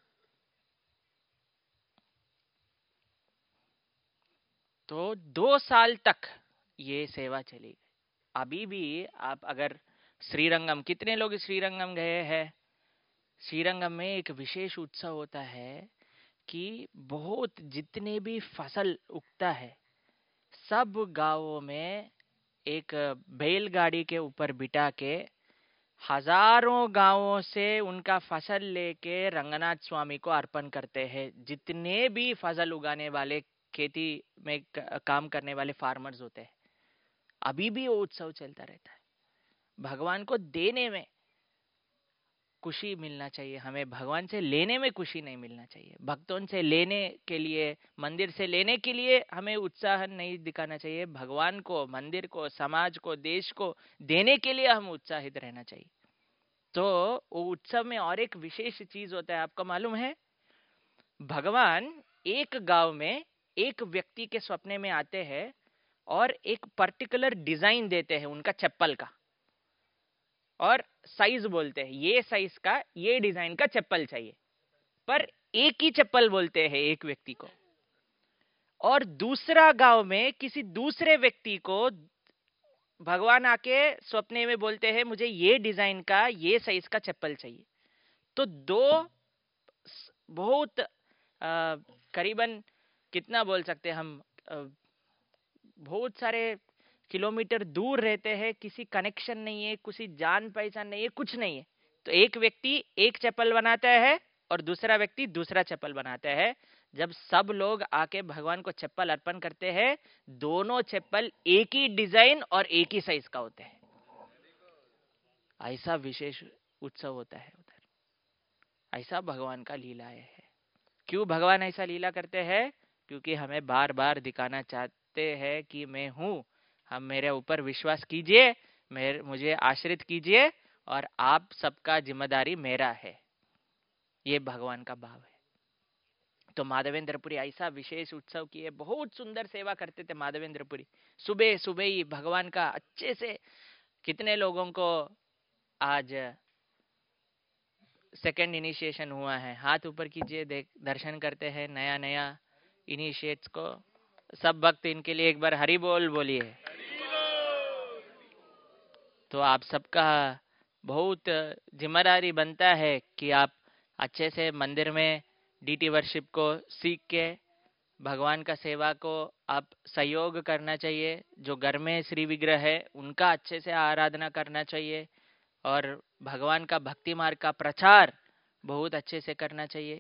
तो दो साल तक ये सेवा चली। अभी भी आप अगर श्रीरंगम, कितने लोग श्रीरंगम गए हैं, श्रीरंगम में एक विशेष उत्सव होता है कि बहुत जितने भी फसल उगता है सब गांवों में एक बैलगाड़ी के ऊपर बिठा के हजारों गांवों से उनका फसल लेके रंगनाथ स्वामी को अर्पण करते हैं। जितने भी फसल उगाने वाले खेती में क- काम करने वाले फार्मर्स होते हैं, अभी भी वो उत्सव चलता रहता है। भगवान को देने में खुशी मिलना चाहिए, हमें भगवान से लेने में खुशी नहीं मिलना चाहिए। भक्तों से लेने के लिए, मंदिर से लेने के लिए हमें उत्साह नहीं दिखाना चाहिए। भगवान को, मंदिर को, समाज को, देश को देने के लिए हम उत्साहित रहना चाहिए। तो वो उत्सव में और एक विशेष चीज होता है, आपको मालूम है? भगवान एक गांव में एक व्यक्ति के सपने में आते हैं और एक पर्टिकुलर डिजाइन देते हैं उनका चप्पल का, और साइज बोलते हैं ये साइज का, ये डिजाइन का चप्पल चाहिए। पर एक ही चप्पल बोलते हैं एक व्यक्ति को, और दूसरा गांव में किसी दूसरे व्यक्ति को भगवान आके सपने में बोलते हैं मुझे ये डिजाइन का, ये साइज का चप्पल चाहिए। तो दो बहुत आ, करीबन कितना बोल सकते हैं हम, आ, बहुत सारे किलोमीटर दूर रहते हैं, किसी कनेक्शन नहीं है, किसी जान पहचान नहीं है, कुछ नहीं है। तो एक व्यक्ति एक चप्पल बनाता है और दूसरा व्यक्ति दूसरा चप्पल बनाता है। जब सब लोग आके भगवान को चप्पल अर्पण करते हैं, दोनों चप्पल एक ही डिजाइन और एक ही साइज का होते हैं। ऐसा विशेष उत्सव होता है उधर। ऐसा भगवान का लीला है। क्यों भगवान ऐसा लीला करते हैं? क्योंकि हमें बार बार दिखाना चाहते हैं कि मैं हूं, हम मेरे ऊपर विश्वास कीजिए, मेरे मुझे आश्रित कीजिए, और आप सबका जिम्मेदारी मेरा है। ये भगवान का भाव है। तो माधवेंद्रपुरी ऐसा विशेष उत्सव किए, बहुत सुंदर सेवा करते थे माधवेंद्रपुरी। सुबह सुबह ही भगवान का अच्छे से, कितने लोगों को आज सेकंड इनिशिएशन हुआ है? हाथ ऊपर कीजिए, देख दर्शन करते हैं नया नया इनिशिएट्स को। सब भक्त इनके लिए एक बार हरि बोल बोलिए। तो आप सबका बहुत जिम्मेदारी बनता है कि आप अच्छे से मंदिर में डीटी वर्शिप को सीख के भगवान का सेवा को आप सहयोग करना चाहिए। जो घर में श्री विग्रह है उनका अच्छे से आराधना करना चाहिए, और भगवान का भक्ति मार्ग का प्रचार बहुत अच्छे से करना चाहिए।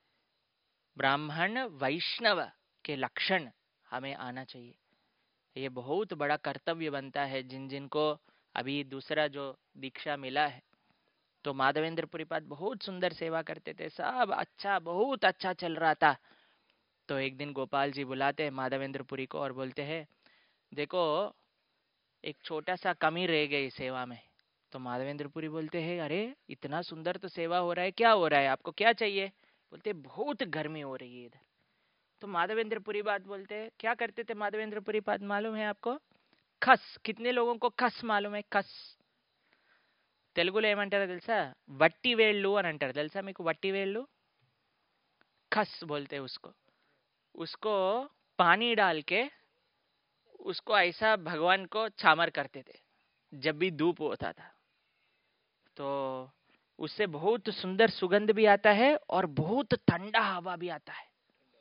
ब्राह्मण वैष्णव के लक्षण हमें आना चाहिए। ये बहुत बड़ा कर्तव्य बनता है जिन जिन को अभी दूसरा जो दीक्षा मिला है। तो माधवेंद्र पाद बहुत सुंदर सेवा करते थे, सब अच्छा, बहुत अच्छा चल रहा था। तो एक दिन गोपाल जी बुलाते हैं माधवेंद्रपुरी को और बोलते हैं देखो एक छोटा सा कमी रह गई सेवा में। तो माधवेंद्रपुरी बोलते हैं अरे इतना सुंदर तो सेवा हो रहा है, क्या हो रहा है, आपको क्या चाहिए? बोलते बहुत गर्मी हो रही है इधर। तो माधवेंद्रपुरी बात बोलते हैं क्या करते थे माधवेंद्रपुरी बात मालूम है आपको? खस। कितने लोगों को खस मालूम है? खस తెలుగులో ఏమంటారో తెలుసా? వట్టి వేళ్ళు అని అంటారు, తెలుసా మీకు? వట్టి వేళ్ళు खस बोलते हैं उसको। उसको पानी डाल के उसको ऐसा भगवान को छामर करते थे जब भी धूप होता था। तो उससे बहुत सुंदर सुगंध भी आता है और बहुत ठंडा हवा भी आता है।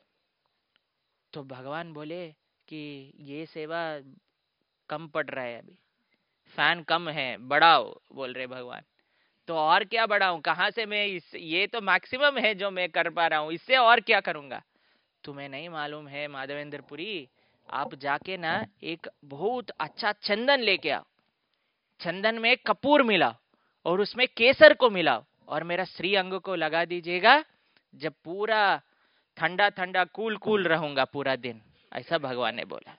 तो भगवान बोले कि ये सेवा कम पड़ रहा है, अभी फैन कम है, बढ़ाओ, बोल रहे भगवान। तो और क्या बढ़ाऊं, कहां से मैं इस, ये तो मैक्सिमम है जो मैं कर पा रहा हूं, इससे और क्या करूंगा? तुम्हें नहीं मालूम है माधवेंद्रपुरी, आप जाके ना एक बहुत अच्छा चंदन लेके आओ, चंदन में कपूर मिलाओ और उसमें केसर को मिलाओ और मेरा श्री अंग को लगा दीजिएगा। जब पूरा ठंडा ठंडा कूल कूल रहूंगा पूरा दिन, ऐसा भगवान ने बोला।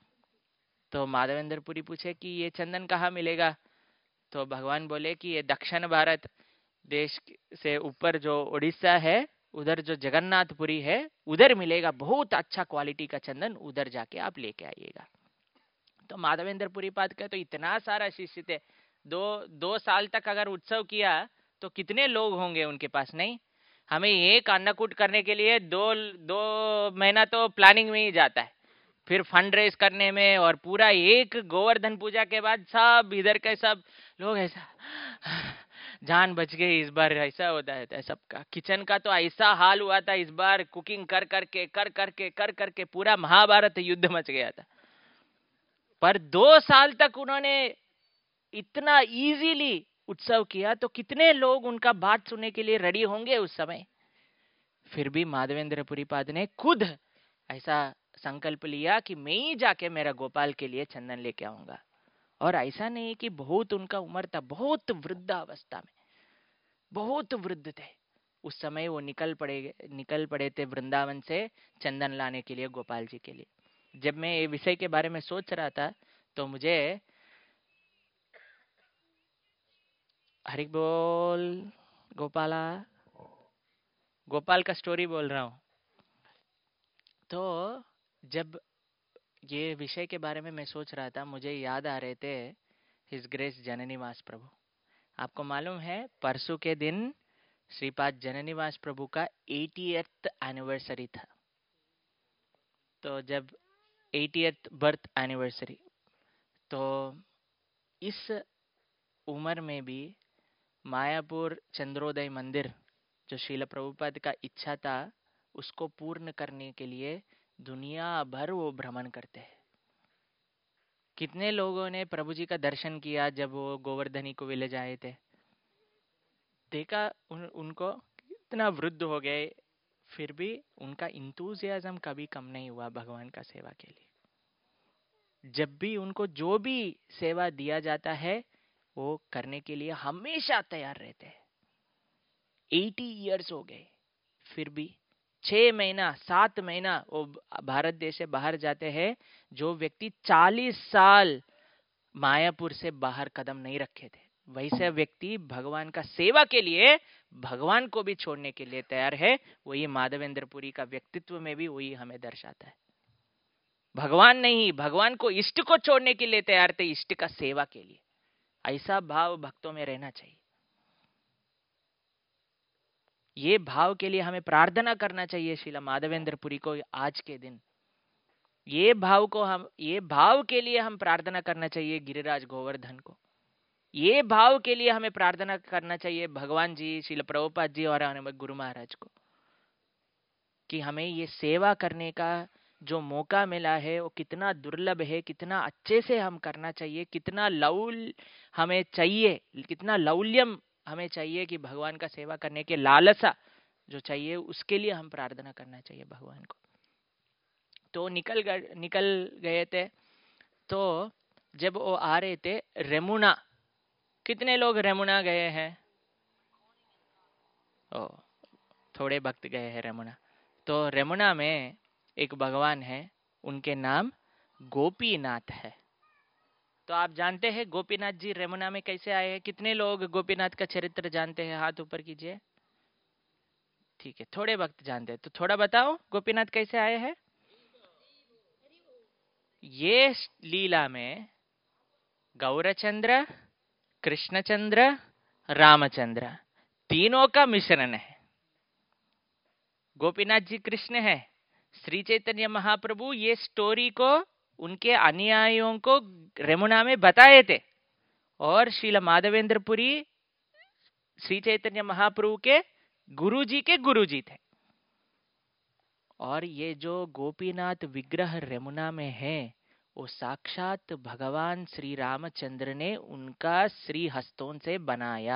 तो माधवेंद्रपुरी पूछे कि ये चंदन कहाँ मिलेगा? तो भगवान बोले कि ये दक्षिण भारत देश से ऊपर जो उड़ीसा है, उधर जो जगन्नाथपुरी है, उधर मिलेगा बहुत अच्छा क्वालिटी का चंदन, उधर जाके आप लेके आइएगा। तो माधवेंद्रपुरी पाद का तो इतना सारा शिष्य थे, दो दो साल तक अगर उत्सव किया तो कितने लोग होंगे उनके पास? नहीं, हमें एक अन्नकूट करने के लिए दो दो महीना तो प्लानिंग में ही जाता है, फिर फंड रेज करने में, और पूरा एक गोवर्धन पूजा के बाद सब इधर के सब लोग ऐसा जान बच गई इस बार। ऐसा होता है सबका। किचन का तो ऐसा हाल हुआ था इस बार, कुकिंग कर करके कर करके कर करके पूरा महाभारत युद्ध मच गया था। पर दो साल तक उन्होंने इतना इजीली उत्सव किया, तो कितने लोग उनका बात सुनने के लिए रेडी होंगे उस समय। फिर भी माधवेंद्र पुरीपाद ने खुद ऐसा संकल्प लिया कि मैं ही जाके मेरा गोपाल के लिए चंदन लेके आऊंगा। और ऐसा नहीं कि बहुत उनका उम्र था, बहुत वृद्धावस्था में, बहुत वृद्ध थे उस समय। वो निकल पड़े निकल पड़े थे वृंदावन से चंदन लाने के लिए गोपाल जी के लिए। जब मैं ये विषय के बारे में सोच रहा था तो मुझे हरि बोल गोपाला, गोपाल का स्टोरी बोल रहा हूं। तो जब ये विषय के बारे में मैं सोच रहा था, मुझे याद आ रहे थे हिज ग्रेस जननीवास प्रभु। आपको मालूम है परसों के दिन श्रीपाद जननीवास प्रभु का एटीएथ एनिवर्सरी था। तो जब एटीएथ बर्थ एनिवर्सरी, तो इस उम्र में भी मायापुर चंद्रोदय मंदिर जो श्रील प्रभुपाद का इच्छा था उसको पूर्ण करने के लिए दुनिया भर वो भ्रमण करते हैं। कितने लोगों ने प्रभु जी का दर्शन किया जब वो गोवर्धनी को विलेज आए थे। देखा उन, उनको कितना वृद्ध हो गए, फिर भी उनका इंतुजियाज्म कभी कम नहीं हुआ भगवान का सेवा के लिए। जब भी उनको जो भी सेवा दिया जाता है वो करने के लिए हमेशा तैयार रहते हैं। अस्सी इयर्स हो गए, फिर भी छह महीना सात महीना वो भारत देश से बाहर जाते हैं। जो व्यक्ति चालीस साल मायापुर से बाहर कदम नहीं रखे थे, वैसे व्यक्ति भगवान का सेवा के लिए भगवान को भी छोड़ने के लिए तैयार है। वही माधवेंद्र पुरी का व्यक्तित्व में भी वही हमें दर्शाता है। भगवान नहीं, भगवान को इष्ट को छोड़ने के लिए तैयार थे, इष्ट का सेवा के लिए। ऐसा भाव भक्तों में रहना चाहिए। ये भाव के लिए हमें प्रार्थना करना चाहिए श्रीला माधवेंद्र पुरी को आज के दिन। ये भाव को हम ये भाव के लिए हम प्रार्थना करना चाहिए गिरिराज गोवर्धन को। ये भाव के लिए हमें प्रार्थना करना चाहिए भगवान जी, श्रील प्रभुपाद जी और हमें गुरु महाराज को, कि हमें ये सेवा करने का जो मौका मिला है वो कितना दुर्लभ है, कितना अच्छे से हम करना चाहिए, कितना लौल हमें चाहिए, कितना लौल्यम हमें चाहिए कि भगवान का सेवा करने के लालसा जो चाहिए उसके लिए हम प्रार्थना करना चाहिए भगवान को। तो निकल गए निकल गए थे। तो जब वो आ रहे थे रेमुना, कितने लोग रेमुना गए हैं? ओ, थोड़े भक्त गए हैं रेमुना। तो रेमुना में एक भगवान है, उनके नाम गोपीनाथ है। तो आप जानते हैं गोपीनाथ जी रेमुना में कैसे आए हैं? कितने लोग गोपीनाथ का चरित्र जानते हैं? हाथ ऊपर कीजिए। ठीक है, थोड़े भक्त जानते हैं, तो थोड़ा बताओ गोपीनाथ कैसे आए हैं। ये लीला में गौरचंद्र, कृष्णचंद्र, रामचंद्र तीनों का मिश्रण है। गोपीनाथ जी कृष्ण है, श्री चैतन्य महाप्रभु ये स्टोरी को उनके अनुयायियों को रेमुना में बताए थे, और श्रील माधवेंद्र पुरी श्री चैतन्य महाप्रभु के गुरुजी के गुरुजी थे। और ये जो गोपीनाथ विग्रह रेमुना में है वो साक्षात भगवान श्री रामचंद्र ने उनका श्री हस्तों से बनाया।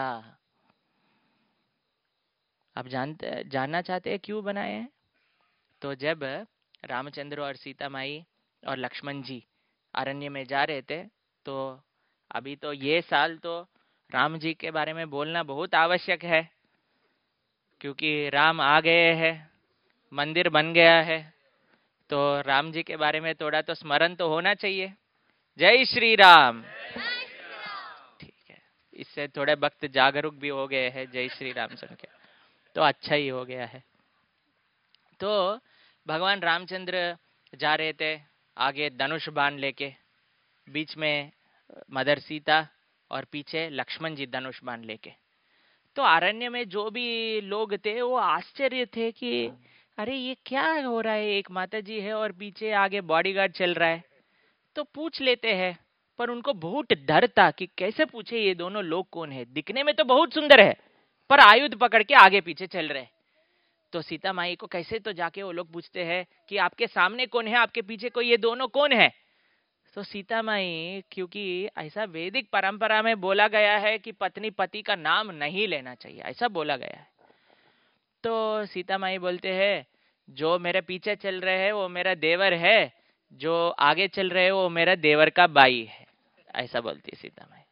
आप जानते जानना चाहते हैं क्यों बनाए हैं? तो जब रामचंद्र और सीता माई और लक्ष्मण जी अरण्य में जा रहे थे, तो अभी तो ये साल तो राम जी के बारे में बोलना बहुत आवश्यक है, क्योंकि राम आ गए हैं, मंदिर बन गया है, तो राम जी के बारे में थोड़ा तो स्मरण तो होना चाहिए। जय श्री राम। ठीक है, इससे थोड़े भक्त जागरूक भी हो गए हैं जय श्री राम सुन के, तो अच्छा ही हो गया है। तो भगवान रामचंद्र जा रहे थे आगे धनुष बाण लेके, बीच में मदर सीता और पीछे लक्ष्मण जी धनुष बाण लेके। तो अरण्य में जो भी लोग थे वो आश्चर्य थे कि अरे ये क्या हो रहा है, एक माता जी है और पीछे आगे बॉडीगार्ड चल रहा है। तो पूछ लेते हैं पर उनको बहुत डर था कि कैसे पूछे ये दोनों लोग कौन है, दिखने में तो बहुत सुंदर है पर आयुध पकड़ के आगे पीछे चल रहे। तो सीता माई को कैसे तो जाके वो लोग पूछते हैं कि आपके सामने कौन है, आपके पीछे कोई ये दोनों कौन है। तो सीता माई, क्योंकि ऐसा वैदिक परंपरा में बोला गया है कि पत्नी पति का नाम नहीं लेना चाहिए, ऐसा बोला गया है। तो सीता माई बोलते हैं जो मेरे पीछे चल रहे हैं वो मेरा देवर है, जो आगे चल रहे हैं वो मेरा देवर का बाई है, ऐसा बोलती है सीता माई।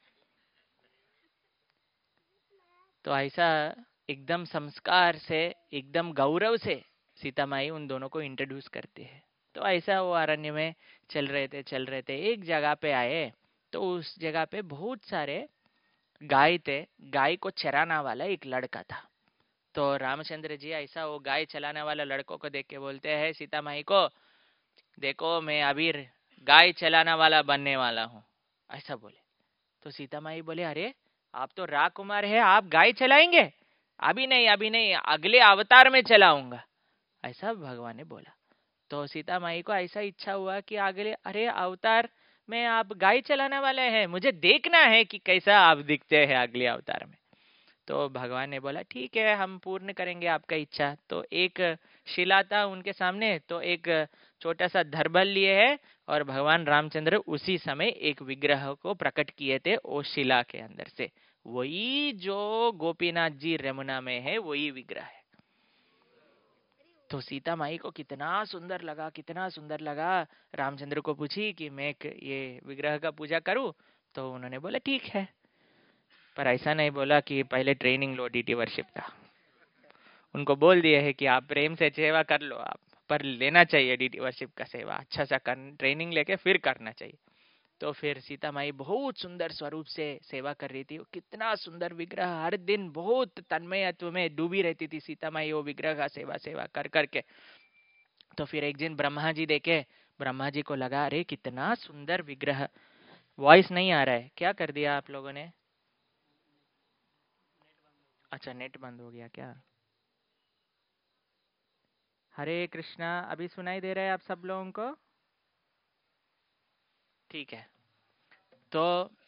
तो ऐसा एकदम संस्कार से, एकदम गौरव से सीता माई उन दोनों को इंट्रोड्यूस करती है। तो ऐसा वो अरण्य में चल रहे थे चल रहे थे एक जगह पे आए। तो उस जगह पे बहुत सारे गाय थे, गाय को चराना वाला एक लड़का था। तो रामचंद्र जी ऐसा वो गाय चलाने वाला लड़कों को देख के बोलते हैं सीता माई को, देखो मैं अभी गाय चलाने वाला बनने वाला हूँ, ऐसा बोले। तो सीता माई बोले अरे आप तो राकुमार है, आप गाय चलाएंगे? अभी नहीं अभी नहीं, अगले अवतार में चलाऊंगा, ऐसा भगवान ने बोला। तो सीता माई को ऐसा इच्छा हुआ कि अगले अरे अवतार में आप गाय चलाने वाले हैं, मुझे देखना है कि कैसा आप दिखते हैं अगले अवतार में। तो भगवान ने बोला ठीक है हम पूर्ण करेंगे आपका इच्छा। तो एक शिला था उनके सामने, तो एक छोटा सा धरबल लिए है और भगवान रामचंद्र उसी समय एक विग्रह को प्रकट किए थे वो शिला के अंदर से, वही जो गोपीनाथ जी यमुना में है वही विग्रह है। तो सीता माई को कितना सुंदर लगा, कितना सुंदर लगा। रामचंद्र को पूछी कि मैं ये विग्रह का पूजा करूं? तो उन्होंने बोला ठीक है, पर ऐसा नहीं बोला कि पहले ट्रेनिंग लो डीटी वर्शिप का। उनको बोल दिए है कि आप प्रेम से सेवा कर लो आप, पर लेना चाहिए डीटी वर्शिप का सेवा, अच्छा सा कर, ट्रेनिंग लेके फिर करना चाहिए। तो फिर सीता माई बहुत सुंदर स्वरूप से सेवा कर रही थी। कितना सुंदर विग्रह, हर दिन बहुत तन्मयत्व में डूबी रहती थी सीता माई वो विग्रह का सेवा सेवा कर करके। तो फिर एक दिन ब्रह्मा जी देखे, ब्रह्मा जी को लगा अरे कितना सुंदर विग्रह। वॉइस नहीं आ रहा है, क्या कर दिया आप लोगों ने? अच्छा नेट बंद हो गया क्या? हरे कृष्णा, अभी सुनाई दे रहा है आप सब लोगों को? ठीक है। तो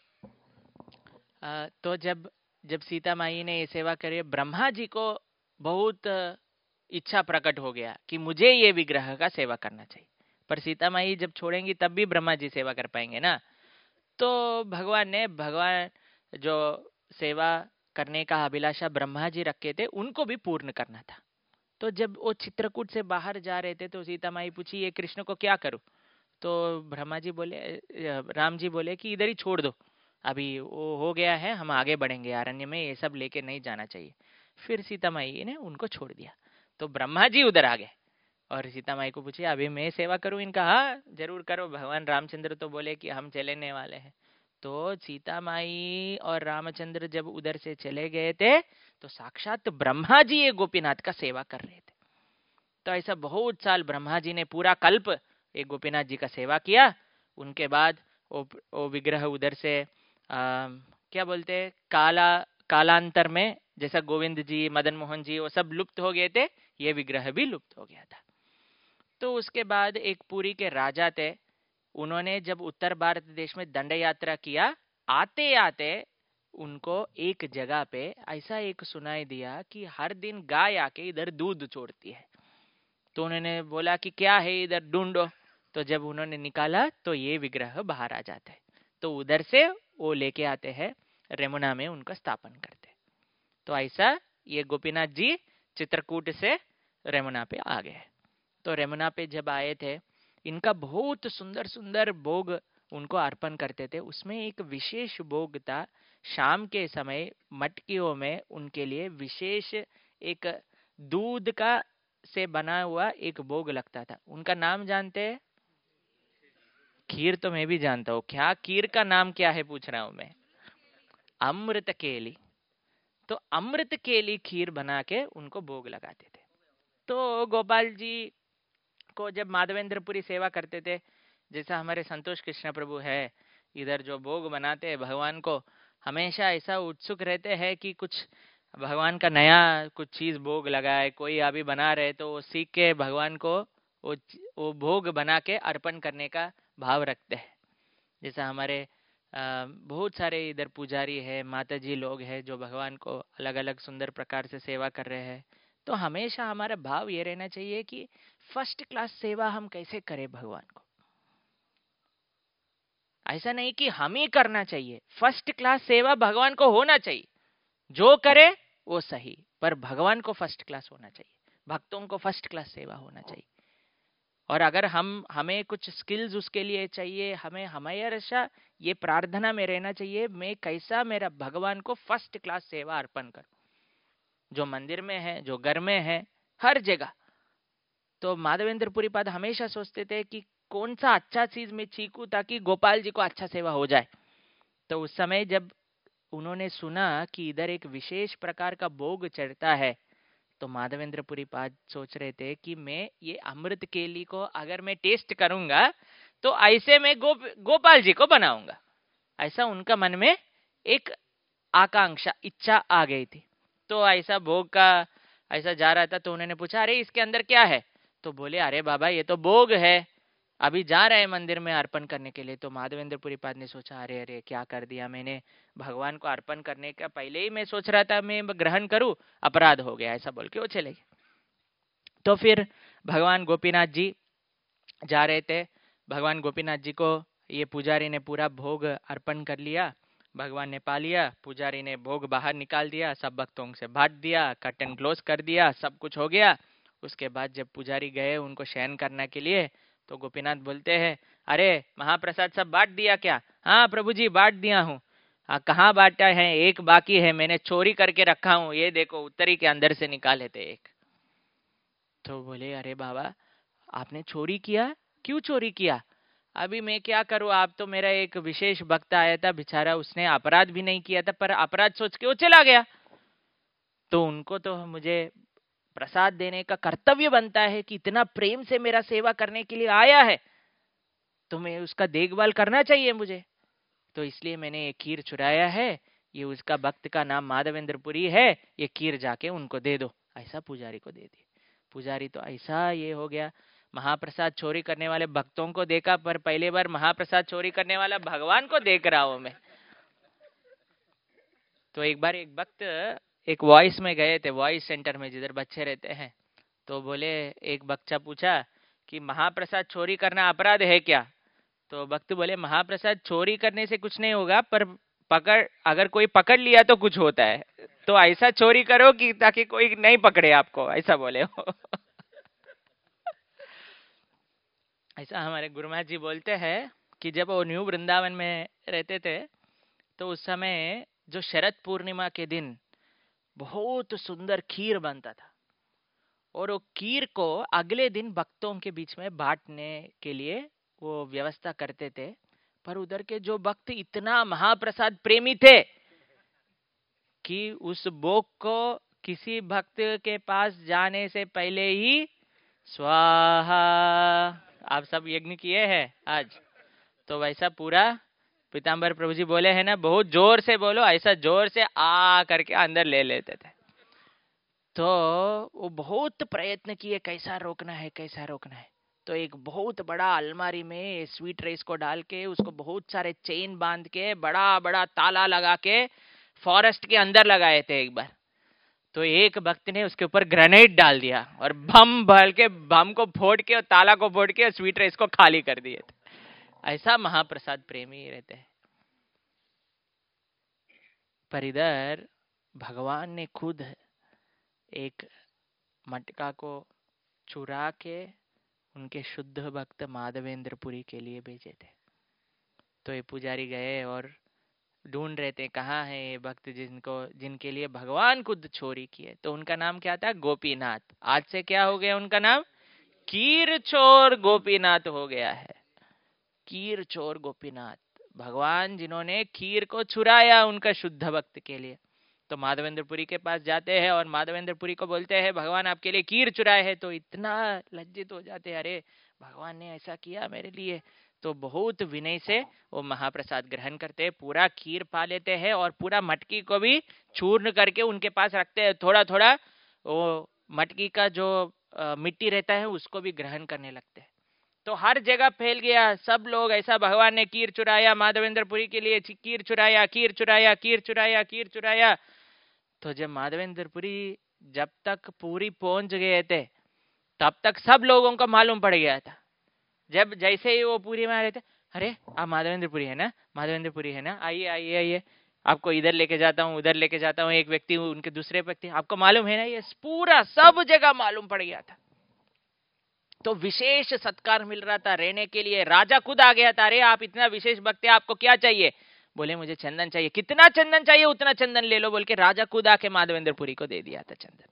आ, तो जब जब सीता माई ने ये सेवा करी, ब्रह्मा जी को बहुत इच्छा प्रकट हो गया कि मुझे ये विग्रह का सेवा करना चाहिए। पर सीता माई जब छोड़ेंगी तब भी ब्रह्मा जी सेवा कर पाएंगे ना। तो भगवान ने, भगवान जो सेवा करने का अभिलाषा ब्रह्मा जी रखे थे उनको भी पूर्ण करना था। तो जब वो चित्रकूट से बाहर जा रहे थे तो सीता माई पूछी ये कृष्ण को क्या करूं? तो ब्रह्मा जी बोले, राम जी बोले कि इधर ही छोड़ दो, अभी वो हो गया है, हम आगे बढ़ेंगे अरण्य में, ये सब लेके नहीं जाना चाहिए। फिर सीता माई ने उनको छोड़ दिया। तो ब्रह्मा जी उधर आ गए और सीता माई को पूछे अभी मैं सेवा करूं इनका? हाँ जरूर करो, भगवान रामचंद्र तो बोले कि हम चलने वाले हैं। तो सीता माई और रामचंद्र जब उधर से चले गए थे तो साक्षात ब्रह्मा जी ये गोपीनाथ का सेवा कर रहे थे। तो ऐसा बहुत साल ब्रह्मा जी ने पूरा कल्प एक गोपीनाथ जी का सेवा किया। उनके बाद वो वो विग्रह उधर से आ, क्या बोलते हैं, काला कालांतर में जैसा गोविंद जी, मदन मोहन जी वो सब लुप्त हो गए थे, ये विग्रह भी लुप्त हो गया था। तो उसके बाद एक पुरी के राजा थे, उन्होंने जब उत्तर भारत देश में दंड यात्रा किया, आते आते उनको एक जगह पे ऐसा एक सुनाई दिया कि हर दिन गाय आके इधर दूध छोड़ती है। तो उन्होंने बोला कि क्या है इधर ढूंढो। तो जब उन्होंने निकाला तो ये विग्रह बाहर आ जाता है। तो उधर से वो लेके आते हैं, यमुना में उनका स्थापन करते। तो ऐसा ये गोपीनाथ जी चित्रकूट से यमुना पे आ गए। तो यमुना पे जब आए थे, इनका बहुत सुंदर सुंदर भोग उनको अर्पण करते थे। उसमें एक विशेष भोग था, शाम के समय मटकियों में उनके लिए विशेष एक दूध का से बना हुआ एक भोग लगता था। उनका नाम जानते हैं? खीर तो मैं भी जानता हूँ, क्या खीर का नाम क्या है पूछ रहा हूं मैं? अमृत केली। तो अमृत केली खीर बना के उनको भोग लगाते थे। तो गोपाल जी को जब माधवेंद्रपुरी सेवा करते थे, जैसा हमारे संतोष कृष्ण प्रभु है, इधर जो भोग बनाते हैं भगवान को, हमेशा ऐसा उत्सुक रहते हैं कि कुछ भगवान का नया कुछ चीज भोग लगाए। कोई अभी बना रहे तो वो सीख के भगवान को वो वो भोग बना के अर्पण करने का भाव रखते हैं। जैसा हमारे अ, बहुत सारे इधर पुजारी है, माता जी लोग हैं जो भगवान को अलग अलग सुंदर प्रकार से सेवा कर रहे हैं। तो हमेशा हमारा भाव ये रहना चाहिए कि फर्स्ट क्लास सेवा हम कैसे करें भगवान को। ऐसा नहीं कि हम ही करना चाहिए, फर्स्ट क्लास सेवा भगवान को होना चाहिए। जो करे वो सही, पर भगवान को फर्स्ट क्लास होना चाहिए, भक्तों को फर्स्ट क्लास सेवा होना चाहिए। और अगर हम हमें कुछ स्किल्स उसके लिए चाहिए, हमें हमेशा ये प्रार्थना में रहना चाहिए, मैं कैसा मेरा भगवान को फर्स्ट क्लास सेवा अर्पण करूं, जो मंदिर में है, जो घर में है, हर जगह। तो माधवेंद्र पुरीपाद हमेशा सोचते थे कि कौन सा अच्छा चीज मैं सीखूं ताकि गोपाल जी को अच्छा सेवा हो जाए। तो उस समय जब उन्होंने सुना कि इधर एक विशेष प्रकार का भोग चढ़ता है, तो माधवेंद्र पुरीपाद सोच रहे थे कि मैं ये अमृत केली को अगर मैं टेस्ट करूंगा तो ऐसे मैं गो, गोपाल जी को बनाऊंगा। ऐसा उनका मन में एक आकांक्षा, इच्छा आ गई थी। तो ऐसा भोग का ऐसा जा रहा था, तो उन्होंने पूछा अरे इसके अंदर क्या है? तो बोले अरे बाबा ये तो भोग है, अभी जा रहे हैं मंदिर में अर्पण करने के लिए। तो माधवेंद्र पुरीपाद ने सोचा अरे अरे क्या कर दिया मैंने, भगवान को अर्पण करने का पहले ही मैं सोच रहा था मैं ग्रहण करूं, अपराध हो गया, ऐसा बोल के वो चले गए। तो फिर भगवान गोपीनाथ जी जा रहे थे, भगवान गोपीनाथ जी को ये पुजारी ने पूरा भोग अर्पण कर लिया। भगवान ने पा लिया, पुजारी ने भोग बाहर निकाल दिया, सब भक्तों से बांट दिया, कर्टन क्लोज कर दिया, सब कुछ हो गया। उसके बाद जब पुजारी गए उनको शयन करने के लिए, तो गोपीनाथ बोलते हैं अरे महाप्रसाद सब बांट दिया क्या? हाँ प्रभु जी बांट दिया हूँ। हाँ कहाँ बांटा है? एक बाकी है, मैंने चोरी करके रखा हूँ, ये देखो उत्तरी के अंदर से निकाले थे एक। तो बोले अरे बाबा आपने चोरी किया? क्यों चोरी किया? अभी मैं क्या करूं, आप तो मेरा एक विशेष भक्त आया था, बेचारा उसने अपराध भी नहीं किया था, पर अपराध सोच के वो चला गया। तो उनको तो मुझे प्रसाद देने का कर्तव्य बनता है कि इतना प्रेम से मेरा सेवा करने के लिए आया है, तो मैं उसका देखभाल करना चाहिए मुझे। तो इसलिए मैंने ये खीर चुराया है, ये उसका भक्त का नाम माधवेंद्रपुरी है, ये खीर जाके उनको दे दो। ऐसा पुजारी को दे दी। पुजारी तो ऐसा ये हो गया, महाप्रसाद चोरी करने वाले भक्तों को देखा, पर पहले बार महाप्रसाद चोरी करने वाला भगवान को देख रहा हूं मैं। तो एक बार एक भक्त एक वॉइस में गए थे, वॉइस सेंटर में जिधर बच्चे रहते हैं। तो बोले एक बच्चा पूछा कि महाप्रसाद चोरी करना अपराध है क्या? तो भक्त बोले महाप्रसाद चोरी करने से कुछ नहीं होगा, पर पकड़ अगर कोई पकड़ लिया तो कुछ होता है, तो ऐसा चोरी करो कि ताकि कोई नहीं पकड़े आपको, ऐसा बोले हो। ऐसा हमारे गुरु महाराज जी बोलते हैं कि जब वो न्यू वृंदावन में रहते थे, तो उस समय जो शरद पूर्णिमा के दिन बहुत सुंदर खीर बनता था, और वो खीर को अगले दिन भक्तों के बीच में बांटने के लिए वो व्यवस्था करते थे। पर उधर के जो भक्त इतना महाप्रसाद प्रेमी थे कि उस भोग को किसी भक्त के पास जाने से पहले ही स्वाहा, आप सब यज्ञ किए हैं आज, तो वैसा पूरा पीताम्बर प्रभु जी बोले है ना, बहुत जोर से बोलो, ऐसा जोर से आ करके अंदर ले लेते थे। तो वो बहुत प्रयत्न किए कैसा रोकना है, कैसा रोकना है। तो एक बहुत बड़ा अलमारी में स्वीट राइस को डाल के उसको बहुत सारे चेन बांध के बड़ा बड़ा ताला लगा के फॉरेस्ट के अंदर लगाए थे एक बार। तो एक भक्त ने उसके ऊपर ग्रेनेड डाल दिया और बम भर के बम को फोड़ के और ताला को फोड़ के स्वीट राइस को खाली कर दिए थे। ऐसा महाप्रसाद प्रेमी रहते हैं। पर इधर भगवान ने खुद एक मटका को चुरा के उनके शुद्ध भक्त माधवेंद्रपुरी के लिए भेजे थे। तो ये पुजारी गए और ढूंढ रहे थे कहाँ है ये भक्त जिनको जिनके लिए भगवान खुद चोरी किए। तो उनका नाम क्या था? गोपीनाथ। आज से क्या हो गया उनका नाम? कीर चोर गोपीनाथ हो गया है। कीर चोर गोपीनाथ, भगवान जिन्होंने खीर को चुराया उनका शुद्ध भक्त के लिए। तो माधवेंद्रपुरी के पास जाते हैं और माधवेंद्रपुरी को बोलते हैं भगवान आपके लिए खीर चुराए है। तो इतना लज्जित हो जाते हैं, अरे भगवान ने ऐसा किया मेरे लिए। तो बहुत विनय से वो महाप्रसाद ग्रहण करते हैं, पूरा खीर पा लेते हैं और पूरा मटकी को भी चूर्ण करके उनके पास रखते हैं। थोड़ा थोड़ा वो मटकी का जो मिट्टी रहता है उसको भी ग्रहण करने लगते हैं। तो हर जगह फैल गया, सब लोग ऐसा, भगवान ने कीर चुराया माधवेंद्रपुरी के लिए, कीर चुराया कीर चुराया कीर चुराया कीर चुराया। तो जब माधवेंद्रपुरी जब तक पूरी पहुंच गए थे तब तक सब लोगों को मालूम पड़ गया था। जब जैसे ही वो पूरी में आ रहे थे, अरे आप माधवेंद्रपुरी है ना, माधवेंद्रपुरी है ना, आइए आइए आइए, आपको इधर लेके जाता हूँ, उधर लेके जाता हूँ, एक व्यक्ति उनके दूसरे व्यक्ति, आपको मालूम है ना, ये पूरा सब जगह मालूम पड़ गया था। तो विशेष सत्कार मिल रहा था रहने के लिए। राजा खुद आ गया था, अरे आप इतना विशेष भक्त है, आपको क्या चाहिए? बोले मुझे चंदन चाहिए। कितना चंदन चाहिए? उतना चंदन ले लो, बोल के राजा खुद आके माधवेंद्रपुरी को दे दिया था चंदन।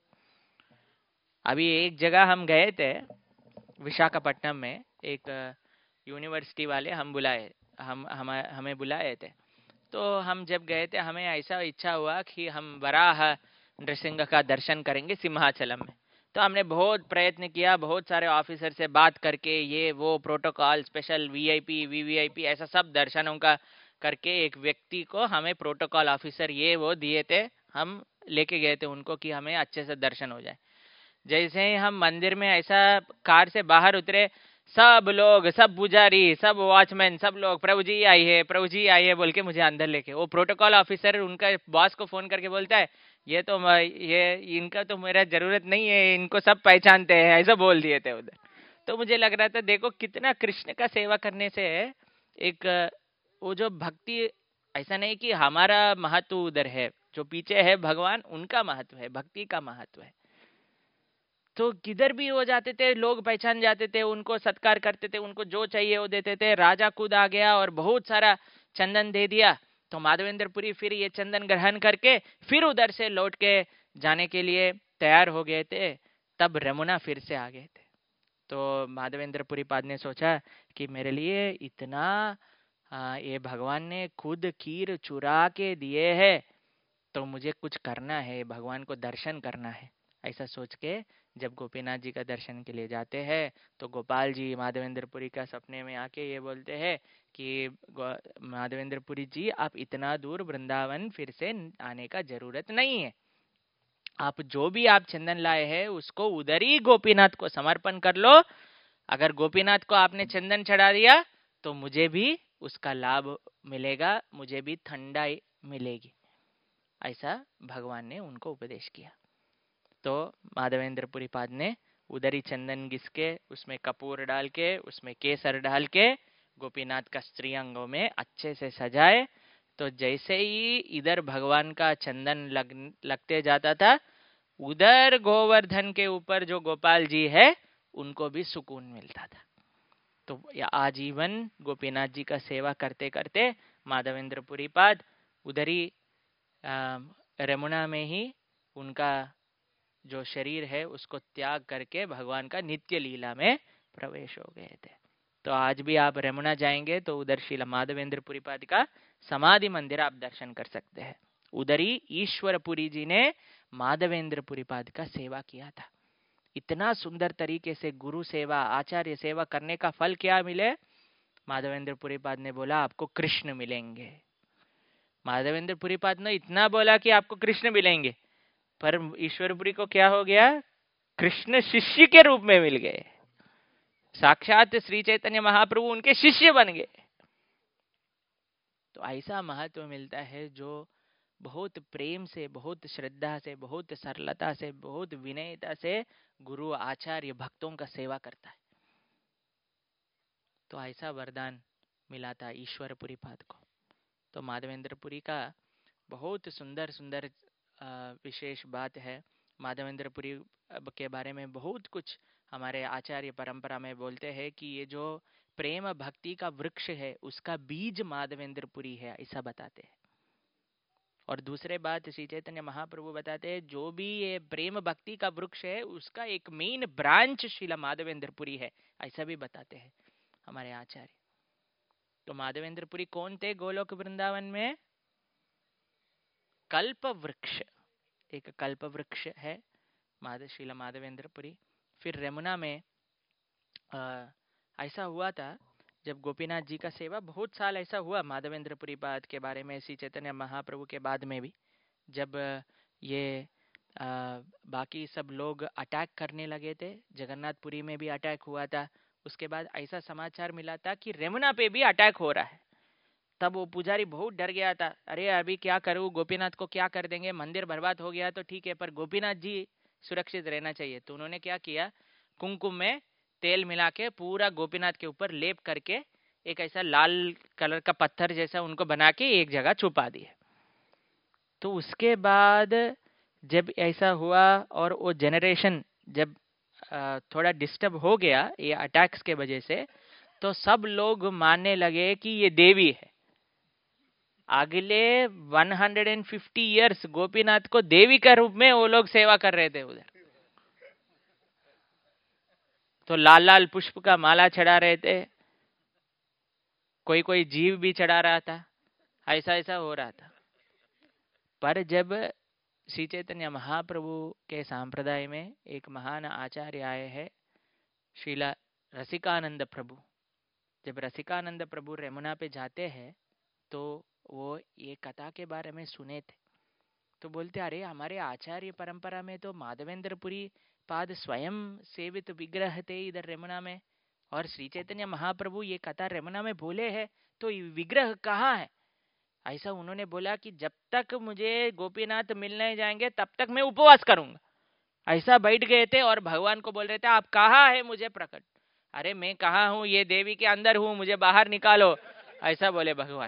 अभी एक जगह हम गए थे विशाखापट्टनम में, एक यूनिवर्सिटी वाले हम बुलाए, हम हम हमें बुलाए थे। तो हम जब गए थे, हमें ऐसा इच्छा हुआ कि हम वराह नृसिंह का दर्शन करेंगे सिंहाचलम में। तो हमने बहुत प्रयत्न किया, बहुत सारे ऑफिसर से बात करके, ये वो प्रोटोकॉल, स्पेशल वीआईपी वीवीआईपी ऐसा सब दर्शनों का करके, एक व्यक्ति को हमें प्रोटोकॉल ऑफिसर ये वो दिए थे, हम लेके गए थे उनको कि हमें अच्छे से दर्शन हो जाए। जैसे ही हम मंदिर में ऐसा कार से बाहर उतरे, सब लोग, सब पुजारी, सब वॉचमैन, सब लोग, प्रभु जी आइए प्रभु जी आइए बोल के मुझे अंदर लेके, वो प्रोटोकॉल ऑफिसर उनका बॉस को फोन करके बोलता है, ये तो ये इनका तो मेरा जरूरत नहीं है, इनको सब पहचानते हैं, ऐसा बोल दिए थे उधर। तो मुझे लग रहा था देखो कितना कृष्ण का सेवा करने से एक वो जो भक्ति, ऐसा नहीं कि हमारा महत्व उधर है, जो पीछे है भगवान उनका महत्व है, भक्ति का महत्व है। तो किधर भी हो जाते थे, लोग पहचान जाते थे, उनको सत्कार करते थे, उनको जो चाहिए वो देते थे। राजा खुद आ गया और बहुत सारा चंदन दे दिया। तो माधवेंद्रपुरी फिर ये चंदन ग्रहण करके फिर उधर से लौट के जाने के लिए तैयार हो गए थे। तब रमुना फिर से आ गए थे। तो माधवेंद्रपुरी पाद ने सोचा कि मेरे लिए इतना आ, ये भगवान ने खुद खीर चुरा के दिए है, तो मुझे कुछ करना है, भगवान को दर्शन करना है। ऐसा सोच के जब गोपीनाथ जी का दर्शन के लिए जाते हैं तो गोपाल जी माधवेंद्रपुरी का सपने में आके ये बोलते हैं कि माधवेंद्रपुरी जी, आप इतना दूर वृंदावन फिर से आने का जरूरत नहीं है, आप जो भी आप चंदन लाए हैं उसको उधर ही गोपीनाथ को समर्पण कर लो। अगर गोपीनाथ को आपने चंदन चढ़ा दिया तो मुझे भी उसका लाभ मिलेगा, मुझे भी ठंडाई मिलेगी। ऐसा भगवान ने उनको उपदेश किया। तो माधवेंद्रपुरी पाद ने उधर ही चंदन घिस के, उसमें कपूर डाल के, उसमें केसर डाल के गोपीनाथ का स्त्री अंगों में अच्छे से सजाए। तो जैसे ही इधर भगवान का चंदन लग लगते जाता था, उधर गोवर्धन के ऊपर जो गोपाल जी है उनको भी सुकून मिलता था। तो आजीवन गोपीनाथ जी का सेवा करते करते माधवेंद्रपुरी पाद उधर ही रमुना में ही उनका जो शरीर है उसको त्याग करके भगवान का नित्य लीला में प्रवेश हो गए थे। तो आज भी आप रमुना जाएंगे तो उधर श्रील माधवेंद्रपुरी पाद का समाधि मंदिर आप दर्शन कर सकते हैं। उधर ही ईश्वरपुरी जी ने माधवेंद्रपुरी पाद का सेवा किया था। इतना सुंदर तरीके से गुरु सेवा, आचार्य सेवा करने का फल क्या मिले? माधवेंद्रपुरी पाद ने बोला आपको कृष्ण मिलेंगे। माधवेंद्रपुरी पाद ने इतना बोला कि आपको कृष्ण मिलेंगे, पर ईश्वरपुरी को क्या हो गया? कृष्ण शिष्य के रूप में मिल गए, साक्षात श्री चैतन्य महाप्रभु उनके शिष्य बन गए। तो ऐसा महत्व मिलता है जो बहुत प्रेम से, बहुत श्रद्धा से, बहुत सरलता से, बहुत विनयता से गुरु आचार्य भक्तों का सेवा करता है। तो ऐसा वरदान मिला था ईश्वरपुरी पाद को। तो माधवेंद्रपुरी का बहुत सुंदर सुंदर विशेष बात है। माधवेंद्रपुरी के बारे में बहुत कुछ हमारे आचार्य परंपरा में बोलते हैं कि ये जो प्रेम भक्ति का वृक्ष है उसका बीज माधवेंद्रपुरी है, ऐसा बताते हैं। और दूसरे बात श्री चैतन्य महाप्रभु बताते हैं जो भी ये प्रेम भक्ति का वृक्ष है उसका एक मेन ब्रांच श्रीला माधवेंद्रपुरी है, ऐसा भी बताते हैं हमारे आचार्य। तो माधवेंद्रपुरी कौन थे गोलोक वृंदावन में? कल्प वृक्ष, एक कल्प वृक्ष है माधव श्रीला माधवेंद्रपुरी। फिर रमुना में आ, ऐसा हुआ था जब गोपीनाथ जी का सेवा बहुत साल ऐसा हुआ माधवेंद्रपुरी पाद के बारे में, श्री चैतन्य महाप्रभु के बाद में भी, जब ये आ, बाकी सब लोग अटैक करने लगे थे, जगन्नाथपुरी में भी अटैक हुआ था, उसके बाद ऐसा समाचार मिला था कि यमुना पे भी अटैक हो रहा है। तब वो पुजारी बहुत डर गया था, अरे अभी क्या करूं, गोपीनाथ को क्या कर देंगे, मंदिर बर्बाद हो गया तो ठीक है, पर गोपीनाथ जी सुरक्षित रहना चाहिए। तो उन्होंने क्या किया, कुमकुम में तेल मिला के पूरा गोपीनाथ के ऊपर लेप करके एक ऐसा लाल कलर का पत्थर जैसा उनको बना के एक जगह छुपा दिया। तो उसके बाद जब ऐसा हुआ और वो जनरेशन जब थोड़ा डिस्टर्ब हो गया ये अटैक्स के वजह से, तो सब लोग मानने लगे कि ये देवी है। अगले एक सौ पचास इयर्स गोपीनाथ को देवी का रूप में वो लोग सेवा कर रहे थे उधर। तो लाल लाल पुष्प का माला चढ़ा रहे थे, कोई कोई जीव भी चढ़ा रहा था, ऐसा ऐसा हो रहा था। पर जब श्री चैतन्य महाप्रभु के संप्रदाय में एक महान आचार्य आए हैं, श्रीला रसिकानंद प्रभु। जब रसिकानंद प्रभु यमुना पे जाते हैं तो वो ये कथा के बारे में सुने थे, तो बोलते अरे हमारे आचार्य परंपरा में तो माधवेंद्रपुरी पाद स्वयं सेवित विग्रह थे इधर यमुना में, और श्री चैतन्य महाप्रभु ये कथा यमुना में बोले हैं, तो ये विग्रह कहाँ है? ऐसा उन्होंने बोला कि जब तक मुझे गोपीनाथ मिलने जाएंगे तब तक मैं उपवास करूंगा। ऐसा बैठ गए थे और भगवान को बोल रहे थे आप कहाँ है, मुझे प्रकट। अरे मैं कहाँ हूँ, ये देवी के अंदर हूँ, मुझे बाहर निकालो, ऐसा बोले भगवान।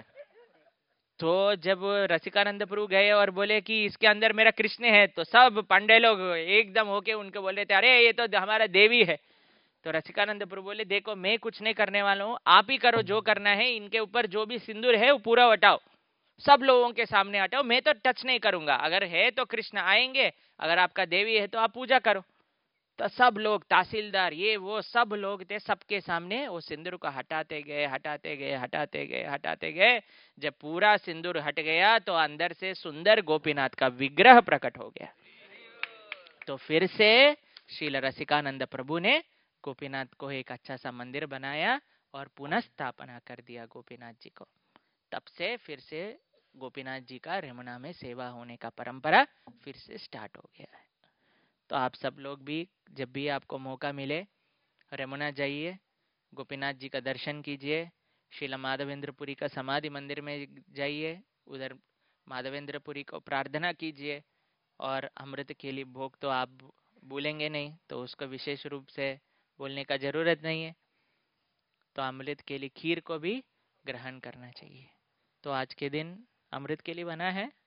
तो जब रसिकानंद प्रभु गए और बोले कि इसके अंदर मेरा कृष्ण है, तो सब पंडे लोग एकदम होके उनके बोल रहे थे अरे ये तो हमारा देवी है। तो रसिकानंद प्रभु बोले देखो मैं कुछ नहीं करने वाला हूँ, आप ही करो जो करना है, इनके ऊपर जो भी सिंदूर है वो पूरा हटाओ, सब लोगों के सामने हटाओ, मैं तो टच नहीं करूंगा। अगर है तो कृष्ण आएंगे, अगर आपका देवी है तो आप पूजा करो। तो सब लोग तहसीलदार ये वो सब लोग थे, सबके सामने वो सिंदूर को हटाते गए हटाते गए हटाते गए हटाते गए। जब पूरा सिंदूर हट गया तो अंदर से सुंदर गोपीनाथ का विग्रह प्रकट हो गया। तो फिर से श्रील रसिकानंद प्रभु ने गोपीनाथ को एक अच्छा सा मंदिर बनाया और पुनः स्थापना कर दिया गोपीनाथ जी को। तब से फिर से गोपीनाथ जी का यमुना में सेवा होने का परंपरा फिर से स्टार्ट हो गया है। तो आप सब लोग भी जब भी आपको मौका मिले यमुना जाइए, गोपीनाथ जी का दर्शन कीजिए, श्रील माधवेंद्रपुरी का समाधि मंदिर में जाइए, उधर माधवेंद्रपुरी को प्रार्थना कीजिए, और अमृत के लिए भोग तो आप भूलेंगे नहीं, तो उसको विशेष रूप से बोलने का जरूरत नहीं है। तो अमृत के लिए खीर को भी ग्रहण करना चाहिए। तो आज के दिन अमृत के लिए बना है,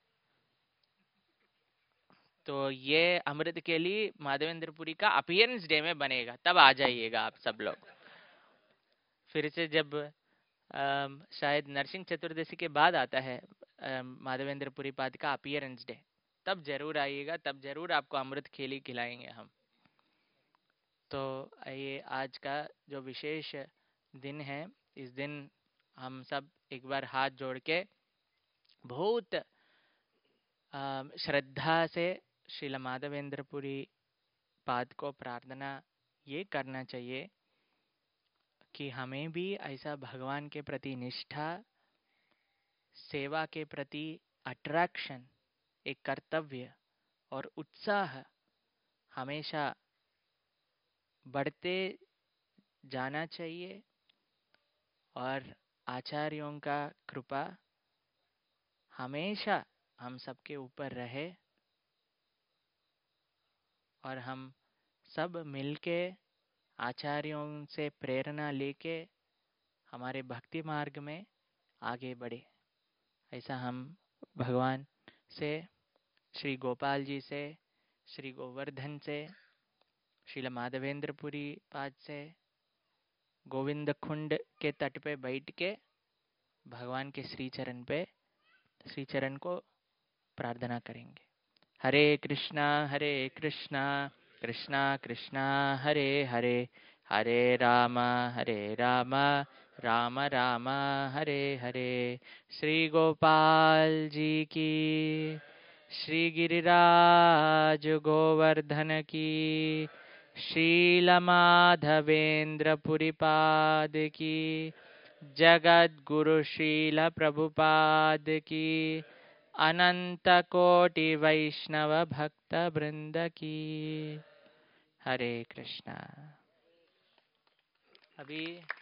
तो ये अमृत के लिए माधवेंद्रपुरी का अपीयरेंस डे में बनेगा, तब आ जाइएगा आप सब लोग। फिर से जब आ, शायद नरसिंह चतुर्दशी के बाद आता है माधवेंद्रपुरी पाद का अपीयरेंस डे, तब जरूर आइएगा, तब जरूर आपको अमृत खेली खिलाएंगे हम। तो ये आज का जो विशेष दिन है, इस दिन हम सब एक बार हाथ जोड़ के बहुत श्रद्धा से श्रील माधवेंद्रपुरी पाद को प्रार्थना ये करना चाहिए कि हमें भी ऐसा भगवान के प्रति निष्ठा, सेवा के प्रति अट्रैक्शन, एक कर्तव्य और उत्साह हमेशा बढ़ते जाना चाहिए, और आचार्यों का कृपा हमेशा हम सबके ऊपर रहे, और हम सब मिलके आचार्यों से प्रेरणा लेके हमारे भक्ति मार्ग में आगे बढ़े। ऐसा हम भगवान से, श्री गोपाल जी से, श्री गोवर्धन से, श्रील माधवेंद्रपुरी पाद से, गोविंद कुंड के तट पे बैठ के भगवान के श्री चरण पे श्री चरण को प्रार्थना करेंगे। हरे कृष्णा हरे कृष्णा कृष्णा कृष्णा हरे हरे, हरे राम हरे राम राम राम हरे हरे। श्री गोपाल जी की, श्री गिरिराज गोवर्धन की, श्रील माधवेंद्रपुरी पाद की, जगत गुरु श्रील प्रभुपाद की, अनंत कोटि वैष्णव भक्त वृंद की। हरे कृष्णा। अभी